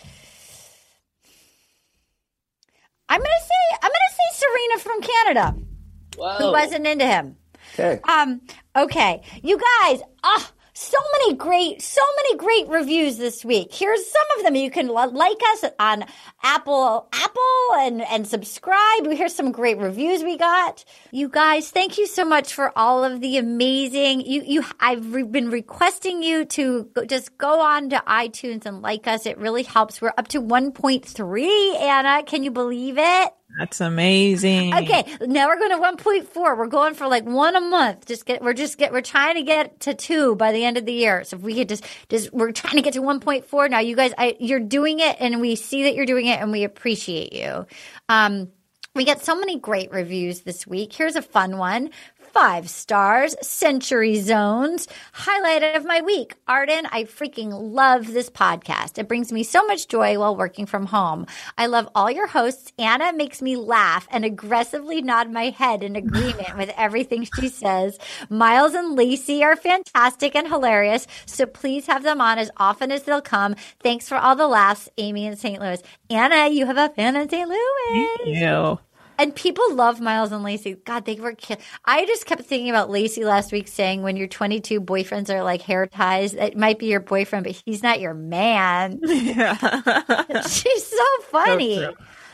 Speaker 5: I'm gonna say I'm gonna say Serena from Canada, who
Speaker 9: Whoa.
Speaker 5: wasn't into him.
Speaker 8: Okay.
Speaker 5: Um, okay. You guys, ah, So many great, so many great reviews this week. Here's some of them. You can like us on Apple, Apple, and and subscribe. Here's some great reviews we got. You guys, thank you so much for all of the amazing. You, you. I've re- been requesting you to go, just go on to iTunes and like us. It really helps. We're up to one point three. Anna, can you believe it?
Speaker 7: That's amazing.
Speaker 5: Okay, now we're going to one point four. We're going for like one a month. Just get, we're just get, we're trying to get to two by the end of the year. So if we could just, just, we're trying to get to one point four now. You guys, I, you're doing it, and we see that you're doing it, and we appreciate you. Um, we get so many great reviews this week. Here's a fun one. Five stars, Century Zones, highlight of my week. Arden, I freaking love this podcast. It brings me so much joy while working from home. I love all your hosts. Anna makes me laugh and aggressively nod my head in agreement with everything she says. Miles and Lacey are fantastic and hilarious, so please have them on as often as they'll come. Thanks for all the laughs, Amy in Saint Louis. Anna, you have a fan in Saint Louis.
Speaker 7: Thank you.
Speaker 5: And people love Miles and Lacey. God, they were kidding. I just kept thinking about Lacey last week saying when you're twenty-two, boyfriends are like hair ties. It might be your boyfriend, but he's not your man.
Speaker 7: Yeah.
Speaker 5: She's so funny.
Speaker 7: So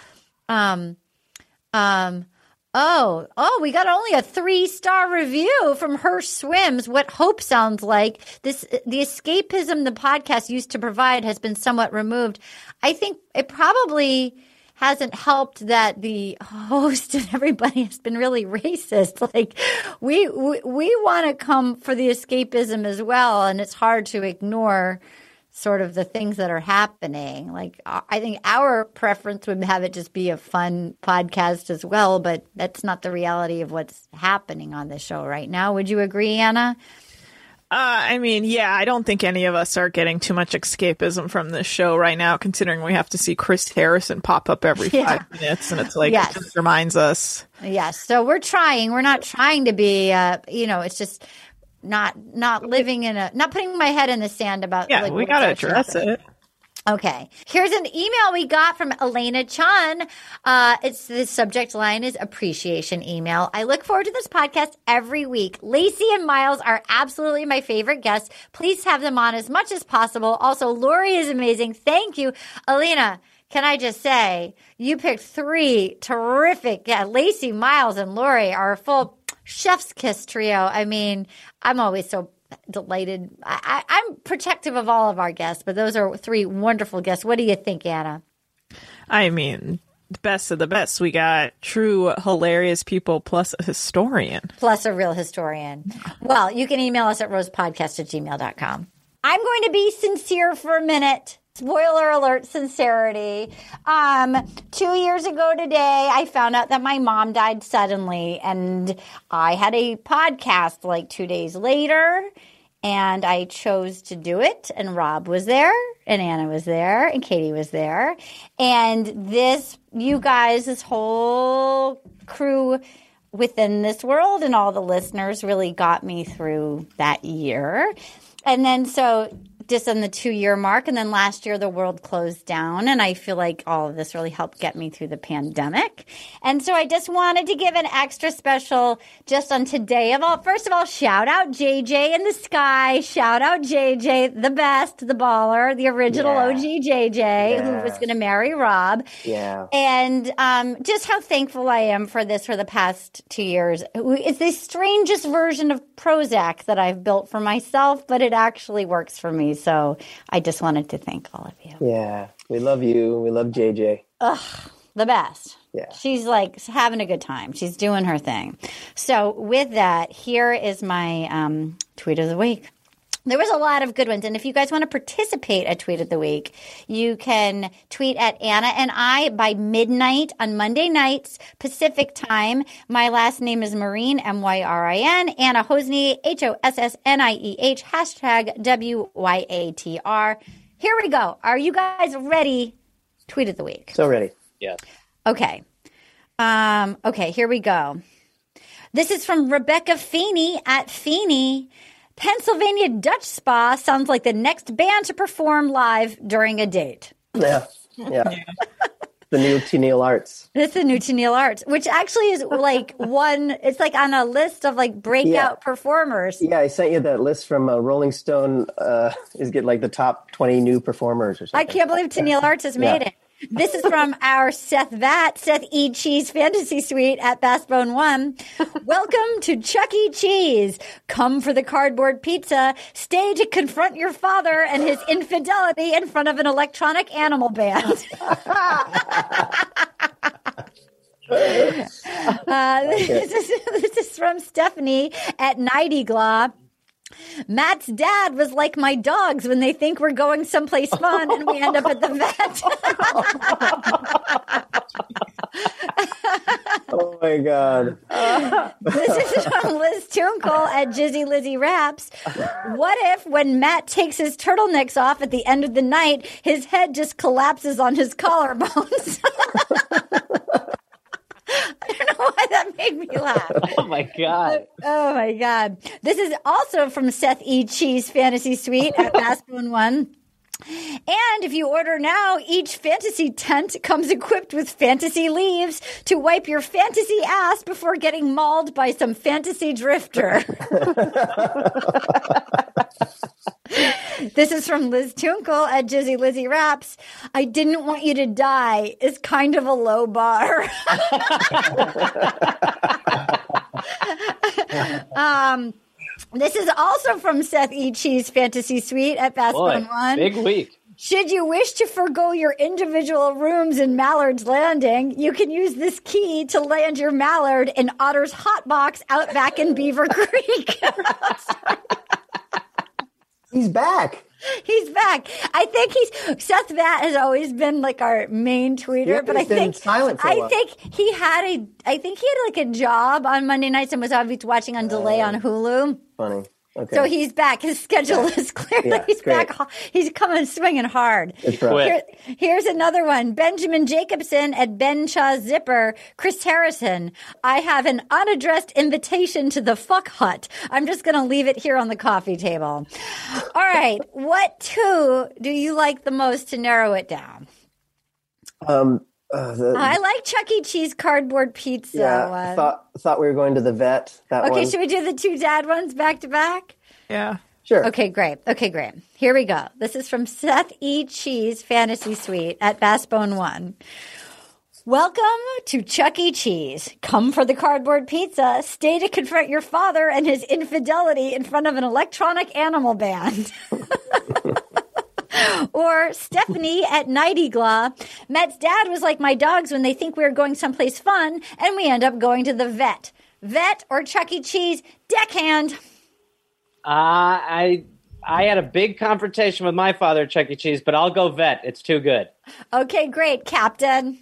Speaker 5: um, um, oh, oh, we got only a three-star review from Hirsch Swims. What hope sounds like. This, the escapism the podcast used to provide has been somewhat removed. I think it probably hasn't helped that the host and everybody has been really racist. Like we we, we want to come for the escapism as well, and it's hard to ignore sort of the things that are happening. Like I think our preference would have it just be a fun podcast as well, but that's not the reality of what's happening on the show right now. Would you agree, Anna?
Speaker 7: Uh, I mean, yeah, I don't think any of us are getting too much escapism from this show right now, considering we have to see Chris Harrison pop up every
Speaker 5: Yeah.
Speaker 7: five minutes, and it's like,
Speaker 5: Yes.
Speaker 7: it just reminds us.
Speaker 5: Yes. So we're trying. We're not trying to be, uh, you know, it's just not not living in a, not putting my head in the sand about.
Speaker 7: Yeah,
Speaker 5: like,
Speaker 7: we
Speaker 5: what's
Speaker 7: got to
Speaker 5: actually
Speaker 7: address
Speaker 5: happening.
Speaker 7: it.
Speaker 5: Okay. Here's an email we got from Elena Chun. Uh, it's the subject line is appreciation email. I look forward to this podcast every week. Lacey and Miles are absolutely my favorite guests. Please have them on as much as possible. Also, Lori is amazing. Thank you. Elena, can I just say, you picked three terrific, yeah, Lacey, Miles, and Lori are a full chef's kiss trio. I mean, I'm always so delighted. I, I, I'm protective of all of our guests, but those are three wonderful guests. What do you think, Anna?
Speaker 7: I mean, the best of the best. We got true hilarious people plus a historian.
Speaker 5: Plus a real historian. Well, you can email us at rosepodcast at gmail dot com. I'm going to be sincere for a minute. Spoiler alert, sincerity. Um, two years ago today, I found out that my mom died suddenly, and I had a podcast like two days later, and I chose to do it, and Rob was there, and Anna was there, and Katie was there, and this, you guys, this whole crew within this world and all the listeners really got me through that year. And then so just on the two-year mark, and then last year the world closed down, and I feel like all of this really helped get me through the pandemic. And so I just wanted to give an extra special just on today of all. First of all, shout out J J in the sky. Shout out J J, the best, the baller, the original
Speaker 8: Yeah.
Speaker 5: O G J J, who
Speaker 8: Yeah.
Speaker 5: was going to marry Rob.
Speaker 8: Yeah.
Speaker 5: And um, just how thankful I am for this for the past two years. It's the strangest version of Prozac that I've built for myself, but it actually works for me. So I just wanted to thank all of you.
Speaker 8: Yeah. We love you. We love J J.
Speaker 5: Ugh, the best.
Speaker 8: Yeah.
Speaker 5: She's like having a good time. She's doing her thing. So with that, here is my um, tweet of the week. There was a lot of good ones. And if you guys want to participate at Tweet of the Week, you can tweet at Anna and I by midnight on Monday nights, Pacific time. My last name is Marine, M Y R I N. Anna Hosnieh, H O S S N I E H, hashtag W Y A T R. Here we go. Are you guys ready? Tweet of the Week.
Speaker 8: So ready.
Speaker 9: Yeah.
Speaker 5: Okay. Um, okay, here we go. This is from Rebecca Feeney at Feeney. Pennsylvania Dutch Spa sounds like the next band to perform live during a date.
Speaker 8: Yeah. Yeah. The new Tennille Arts.
Speaker 5: It's the new Tennille Arts, which actually is like one. It's like on a list of like breakout
Speaker 8: Yeah.
Speaker 5: performers.
Speaker 8: Yeah, I sent you that list from uh, Rolling Stone. Uh, is get like the top twenty new performers or something.
Speaker 5: I can't believe Tennille Arts has made
Speaker 8: Yeah.
Speaker 5: it. This is from our Seth Vatt, Seth E. Cheese Fantasy Suite at Bassbone One. Welcome to Chuck E. Cheese. Come for the cardboard pizza. Stay to confront your father and his infidelity in front of an electronic animal band. uh, this, is, this is from Stephanie at Nighty-Glaw. Matt's dad was like my dogs when they think we're going someplace fun and we end up at the vet.
Speaker 8: Oh my God.
Speaker 5: This is from Liz Tunkel at Jizzy Lizzy Raps. What if when Matt takes his turtlenecks off at the end of the night, his head just collapses on his collarbones? I don't know why that made me laugh.
Speaker 9: Oh my God.
Speaker 5: Oh my God. This is also from Seth E. Cheese Fantasy Suite at Bassbone One. And if you order now, each fantasy tent comes equipped with fantasy leaves to wipe your fantasy ass before getting mauled by some fantasy drifter. This is from Liz Tunkel at Jizzy Lizzy Raps. I didn't want you to die is kind of a low bar. um, this is also from Seth E. Cheese Fantasy Suite at Bassbone One.
Speaker 9: Big week.
Speaker 5: Should you wish to forgo your individual rooms in Mallard's Landing, you can use this key to land your Mallard in Otter's Hot Box out back in Beaver Creek.
Speaker 8: He's back.
Speaker 5: He's back. I think he's Seth Vatt has always been like our main tweeter,
Speaker 8: Yeah,
Speaker 5: but I
Speaker 8: he's been
Speaker 5: think
Speaker 8: silent for a
Speaker 5: I
Speaker 8: while.
Speaker 5: think he had a I think he had like a job on Monday nights and was obviously watching on delay on Hulu.
Speaker 8: Funny. Okay.
Speaker 5: So he's back. His schedule is clearly
Speaker 8: Yeah,
Speaker 5: he's
Speaker 8: great.
Speaker 5: back. He's coming swinging hard.
Speaker 8: That's right.
Speaker 5: Here, here's another one. Benjamin Jacobson at Ben Shaw Zipper. Chris Harrison. I have an unaddressed invitation to the fuck hut. I'm just going to leave it here on the coffee table. All right. What two do you like the most to narrow it down?
Speaker 8: Um, uh, the,
Speaker 5: I like Chuck E. Cheese cardboard pizza.
Speaker 8: yeah,
Speaker 5: one.
Speaker 8: thought thought we were going to the vet. That
Speaker 5: Okay,
Speaker 8: one.
Speaker 5: should we do the two dad ones back to back?
Speaker 7: Yeah.
Speaker 8: Sure.
Speaker 5: Okay, great. Okay, great. Here we go. This is from Seth E. Cheese Fantasy Suite at Bassbone One. Welcome to Chuck E. Cheese. Come for the cardboard pizza. Stay to confront your father and his infidelity in front of an electronic animal band. Or Stephanie at Nighty-Glaw. Matt's dad was like my dogs when they think we are going someplace fun, and we end up going to the vet. Vet or Chuck E. Cheese? Deckhand.
Speaker 9: Uh, I I had a big confrontation with my father at Chuck E. Cheese, but I'll go vet. It's too good.
Speaker 5: Okay, great, Captain.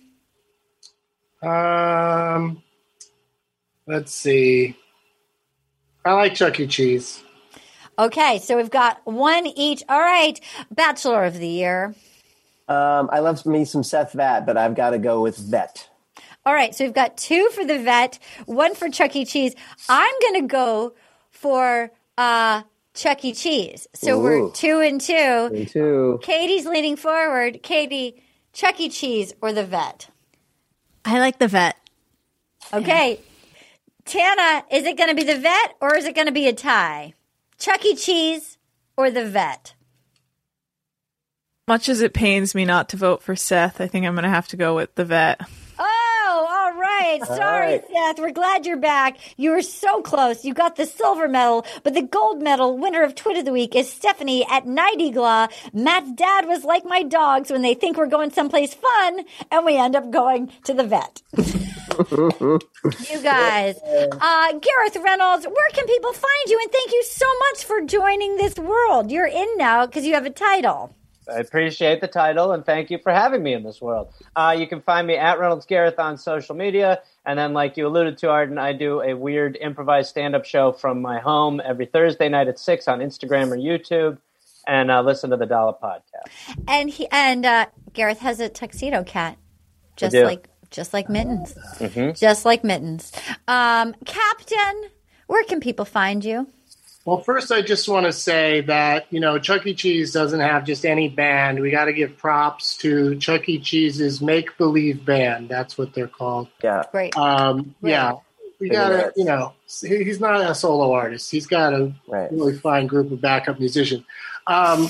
Speaker 10: Um, let's see. I like Chuck E. Cheese.
Speaker 5: Okay, so we've got one each. All right, Bachelor of the Year.
Speaker 8: Um, I love me some Seth Vatt, but I've got to go with vet.
Speaker 5: All right, so we've got two for the vet, one for Chuck E. Cheese. I'm going to go for uh, Chuck E. Cheese. So
Speaker 8: Ooh.
Speaker 5: we're two and two.
Speaker 8: Me too.
Speaker 5: Katie's leaning forward. Katie, Chuck E. Cheese or the vet?
Speaker 11: I like the vet.
Speaker 5: Okay. Tana, is it going to be the vet or is it going to be a tie? Chuck E. Cheese or the vet?
Speaker 7: Much as it pains me not to vote for Seth, I think I'm going to have to go with the vet.
Speaker 5: Oh, all right.
Speaker 8: All
Speaker 5: Sorry,
Speaker 8: right.
Speaker 5: Seth. We're glad you're back. You were so close. You got the silver medal, but the gold medal winner of Twit of the Week is Stephanie at Nighty-Glaw. Matt's dad was like my dogs when they think we're going someplace fun, and we end up going to the vet. You guys. Uh, Gareth Reynolds, where can people find you? And thank you so much for joining this world. You're in now because you have a title.
Speaker 9: I appreciate the title, and thank you for having me in this world. Uh, you can find me at Reynolds Gareth on social media, and then, like you alluded to, Arden, I do a weird improvised stand-up show from my home every Thursday night at six on Instagram or YouTube, and uh, listen to the Dollar Podcast.
Speaker 5: And he and uh, Gareth has a tuxedo cat, just
Speaker 9: do.
Speaker 5: like just like Mittens,
Speaker 9: Mm-hmm.
Speaker 5: just like Mittens. Um, Captain, where can people find you?
Speaker 10: Well, first, I just want to say that, you know, Chuck E. Cheese doesn't have just any band. We got to give props to Chuck E. Cheese's Make Believe Band. That's what they're called.
Speaker 8: Yeah.
Speaker 5: Great.
Speaker 10: Um,
Speaker 5: Right.
Speaker 10: Yeah. We got to, you know, he- he's not a solo artist. He's got a
Speaker 8: Right.
Speaker 10: really fine group of backup musicians. Um,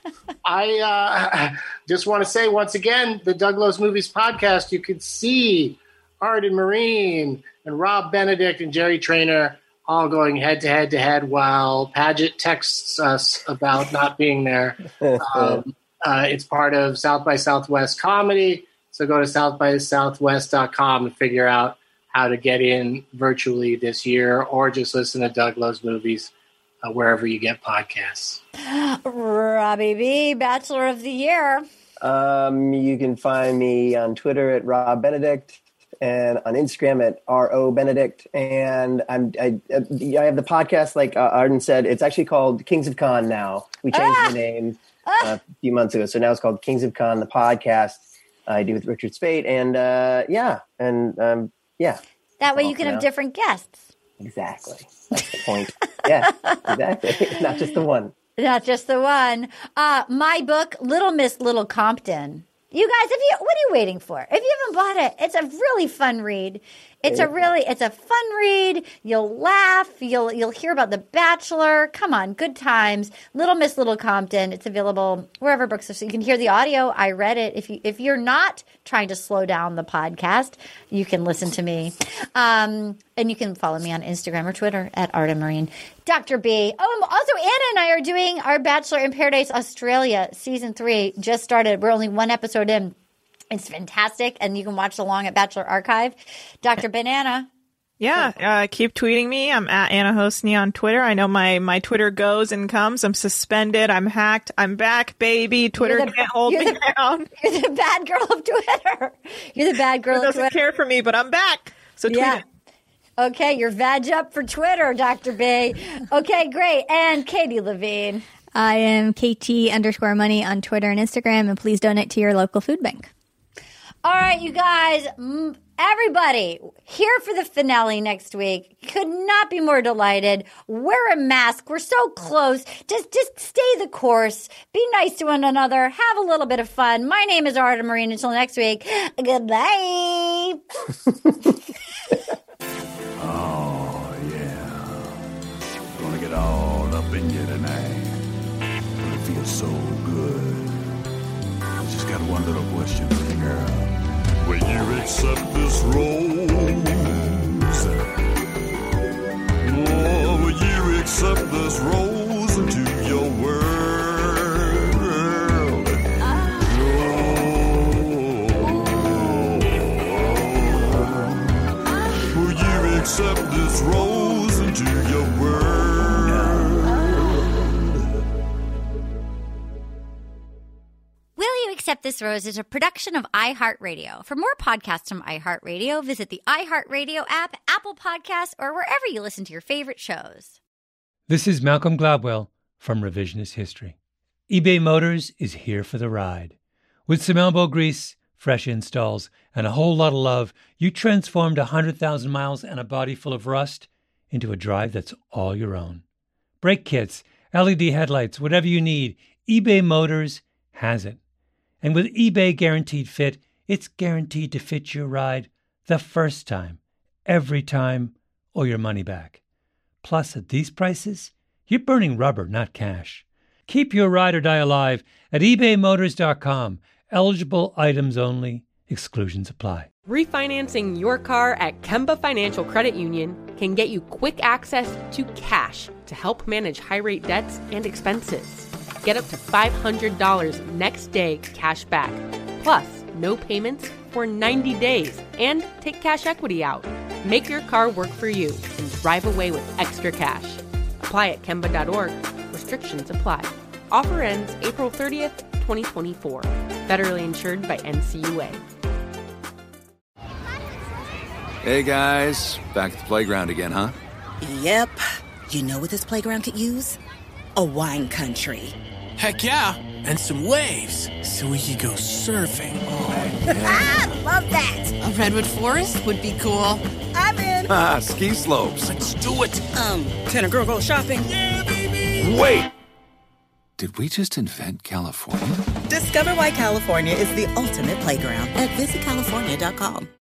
Speaker 10: I uh, just want to say once again, the Doug Loves Movies podcast, you could see Arden Marine and Rob Benedict and Jerry Trainer all going head to head to head while Paget texts us about not being there. Um, uh, it's part of South by Southwest Comedy. So go to south by southwest dot com and figure out how to get in virtually this year, or just listen to Doug Loves Movies uh, wherever you get podcasts.
Speaker 5: Robbie B, Bachelor of the Year.
Speaker 8: Um, you can find me on Twitter at Rob Benedict and on Instagram at R O Benedict. And I'm, I, I have the podcast, like uh, Arden said, it's actually called Kings of Con now. We changed
Speaker 5: Ah!
Speaker 8: the name uh, a few months ago. So now it's called Kings of Con, the podcast I do with Richard Spate. And uh, yeah, and um, yeah.
Speaker 5: That way
Speaker 8: Well,
Speaker 5: you can
Speaker 8: you
Speaker 5: have
Speaker 8: know.
Speaker 5: different guests.
Speaker 8: Exactly. That's the point. Yeah, exactly. Not just the one.
Speaker 5: Not just the one. Uh, my book, Little Miss Little Compton. You guys, if you what are you waiting for? If you haven't bought it, it's a really fun read. It's a really it's a fun read. You'll laugh. You'll you'll hear about The Bachelor. Come on, good times. Little Miss Little Compton. It's available wherever books are. So you can hear the audio. I read it. If you if you're not trying to slow down the podcast, you can listen to me. Um, and you can follow me on Instagram or Twitter at Arden Marine. Doctor B. Oh, and also Anna and I are doing our Bachelor in Paradise Australia season three. Just started. We're only one episode in. It's fantastic, and you can watch along at Bachelor Archive. Doctor Banana.
Speaker 7: Yeah, uh, keep tweeting me. I'm at Anna Hosni on Twitter. I know my, my Twitter goes and comes. I'm suspended. I'm hacked. I'm back, baby. Twitter
Speaker 5: You're the-
Speaker 7: can't hold
Speaker 5: you're
Speaker 7: me
Speaker 5: the-
Speaker 7: down.
Speaker 5: You're the bad girl of Twitter. You're the bad girl
Speaker 7: It
Speaker 5: of
Speaker 7: doesn't
Speaker 5: Twitter.
Speaker 7: care for me, but I'm back. So tweet
Speaker 5: Yeah.
Speaker 7: it.
Speaker 5: Okay, you're vag up for Twitter, Doctor B. Okay, great. And Katie Levine.
Speaker 11: I am K T underscore money on Twitter and Instagram, and please donate to your local food bank.
Speaker 5: All right, you guys, mm, everybody, here for the finale next week. Could not be more delighted. Wear a mask. We're so close. Just, just stay the course. Be nice to one another. Have a little bit of fun. My name is Arden Marine. Until next week, goodbye.
Speaker 6: Oh, yeah. Gonna get all up in you tonight. Gonna feel so good. I just got one little question for you, girl. Will you accept this rose? Oh, will you accept this rose into your world? Oh, will you accept this rose into your world?
Speaker 5: Will You Accept This Rose is a production of iHeartRadio. For more podcasts from iHeartRadio, visit the iHeartRadio app, Apple Podcasts, or wherever you listen to your favorite shows.
Speaker 16: This is Malcolm Gladwell from Revisionist History. eBay Motors is here for the ride. With some elbow grease, fresh installs, and a whole lot of love, you transformed one hundred thousand miles and a body full of rust into a drive that's all your own. Brake kits, L E D headlights, whatever you need, eBay Motors has it. And with eBay Guaranteed Fit, it's guaranteed to fit your ride the first time, every time, or your money back. Plus, at these prices, you're burning rubber, not cash. Keep your ride or die alive at ebay motors dot com. Eligible items only. Exclusions apply.
Speaker 17: Refinancing your car at Kemba Financial Credit Union can get you quick access to cash to help manage high-rate debts and expenses. Get up to five hundred dollars next day cash back, plus no payments for ninety days, and take cash equity out. Make your car work for you and drive away with extra cash. Apply at kemba dot org. Restrictions apply. Offer ends April thirtieth, twenty twenty-four. Federally insured by N C U A.
Speaker 18: Hey guys, back at the playground again, huh?
Speaker 19: Yep. You know what this playground could use? A wine country.
Speaker 20: Heck yeah,
Speaker 19: and some waves so we could go surfing. Oh,
Speaker 20: Ah, love that.
Speaker 21: A redwood forest would be cool.
Speaker 20: I'm in.
Speaker 18: Ah, ski slopes.
Speaker 19: Let's do it.
Speaker 21: Um, can a girl go shopping?
Speaker 19: Yeah, baby.
Speaker 18: Wait! Did we just invent California?
Speaker 22: Discover why California is the ultimate playground at visit california dot com.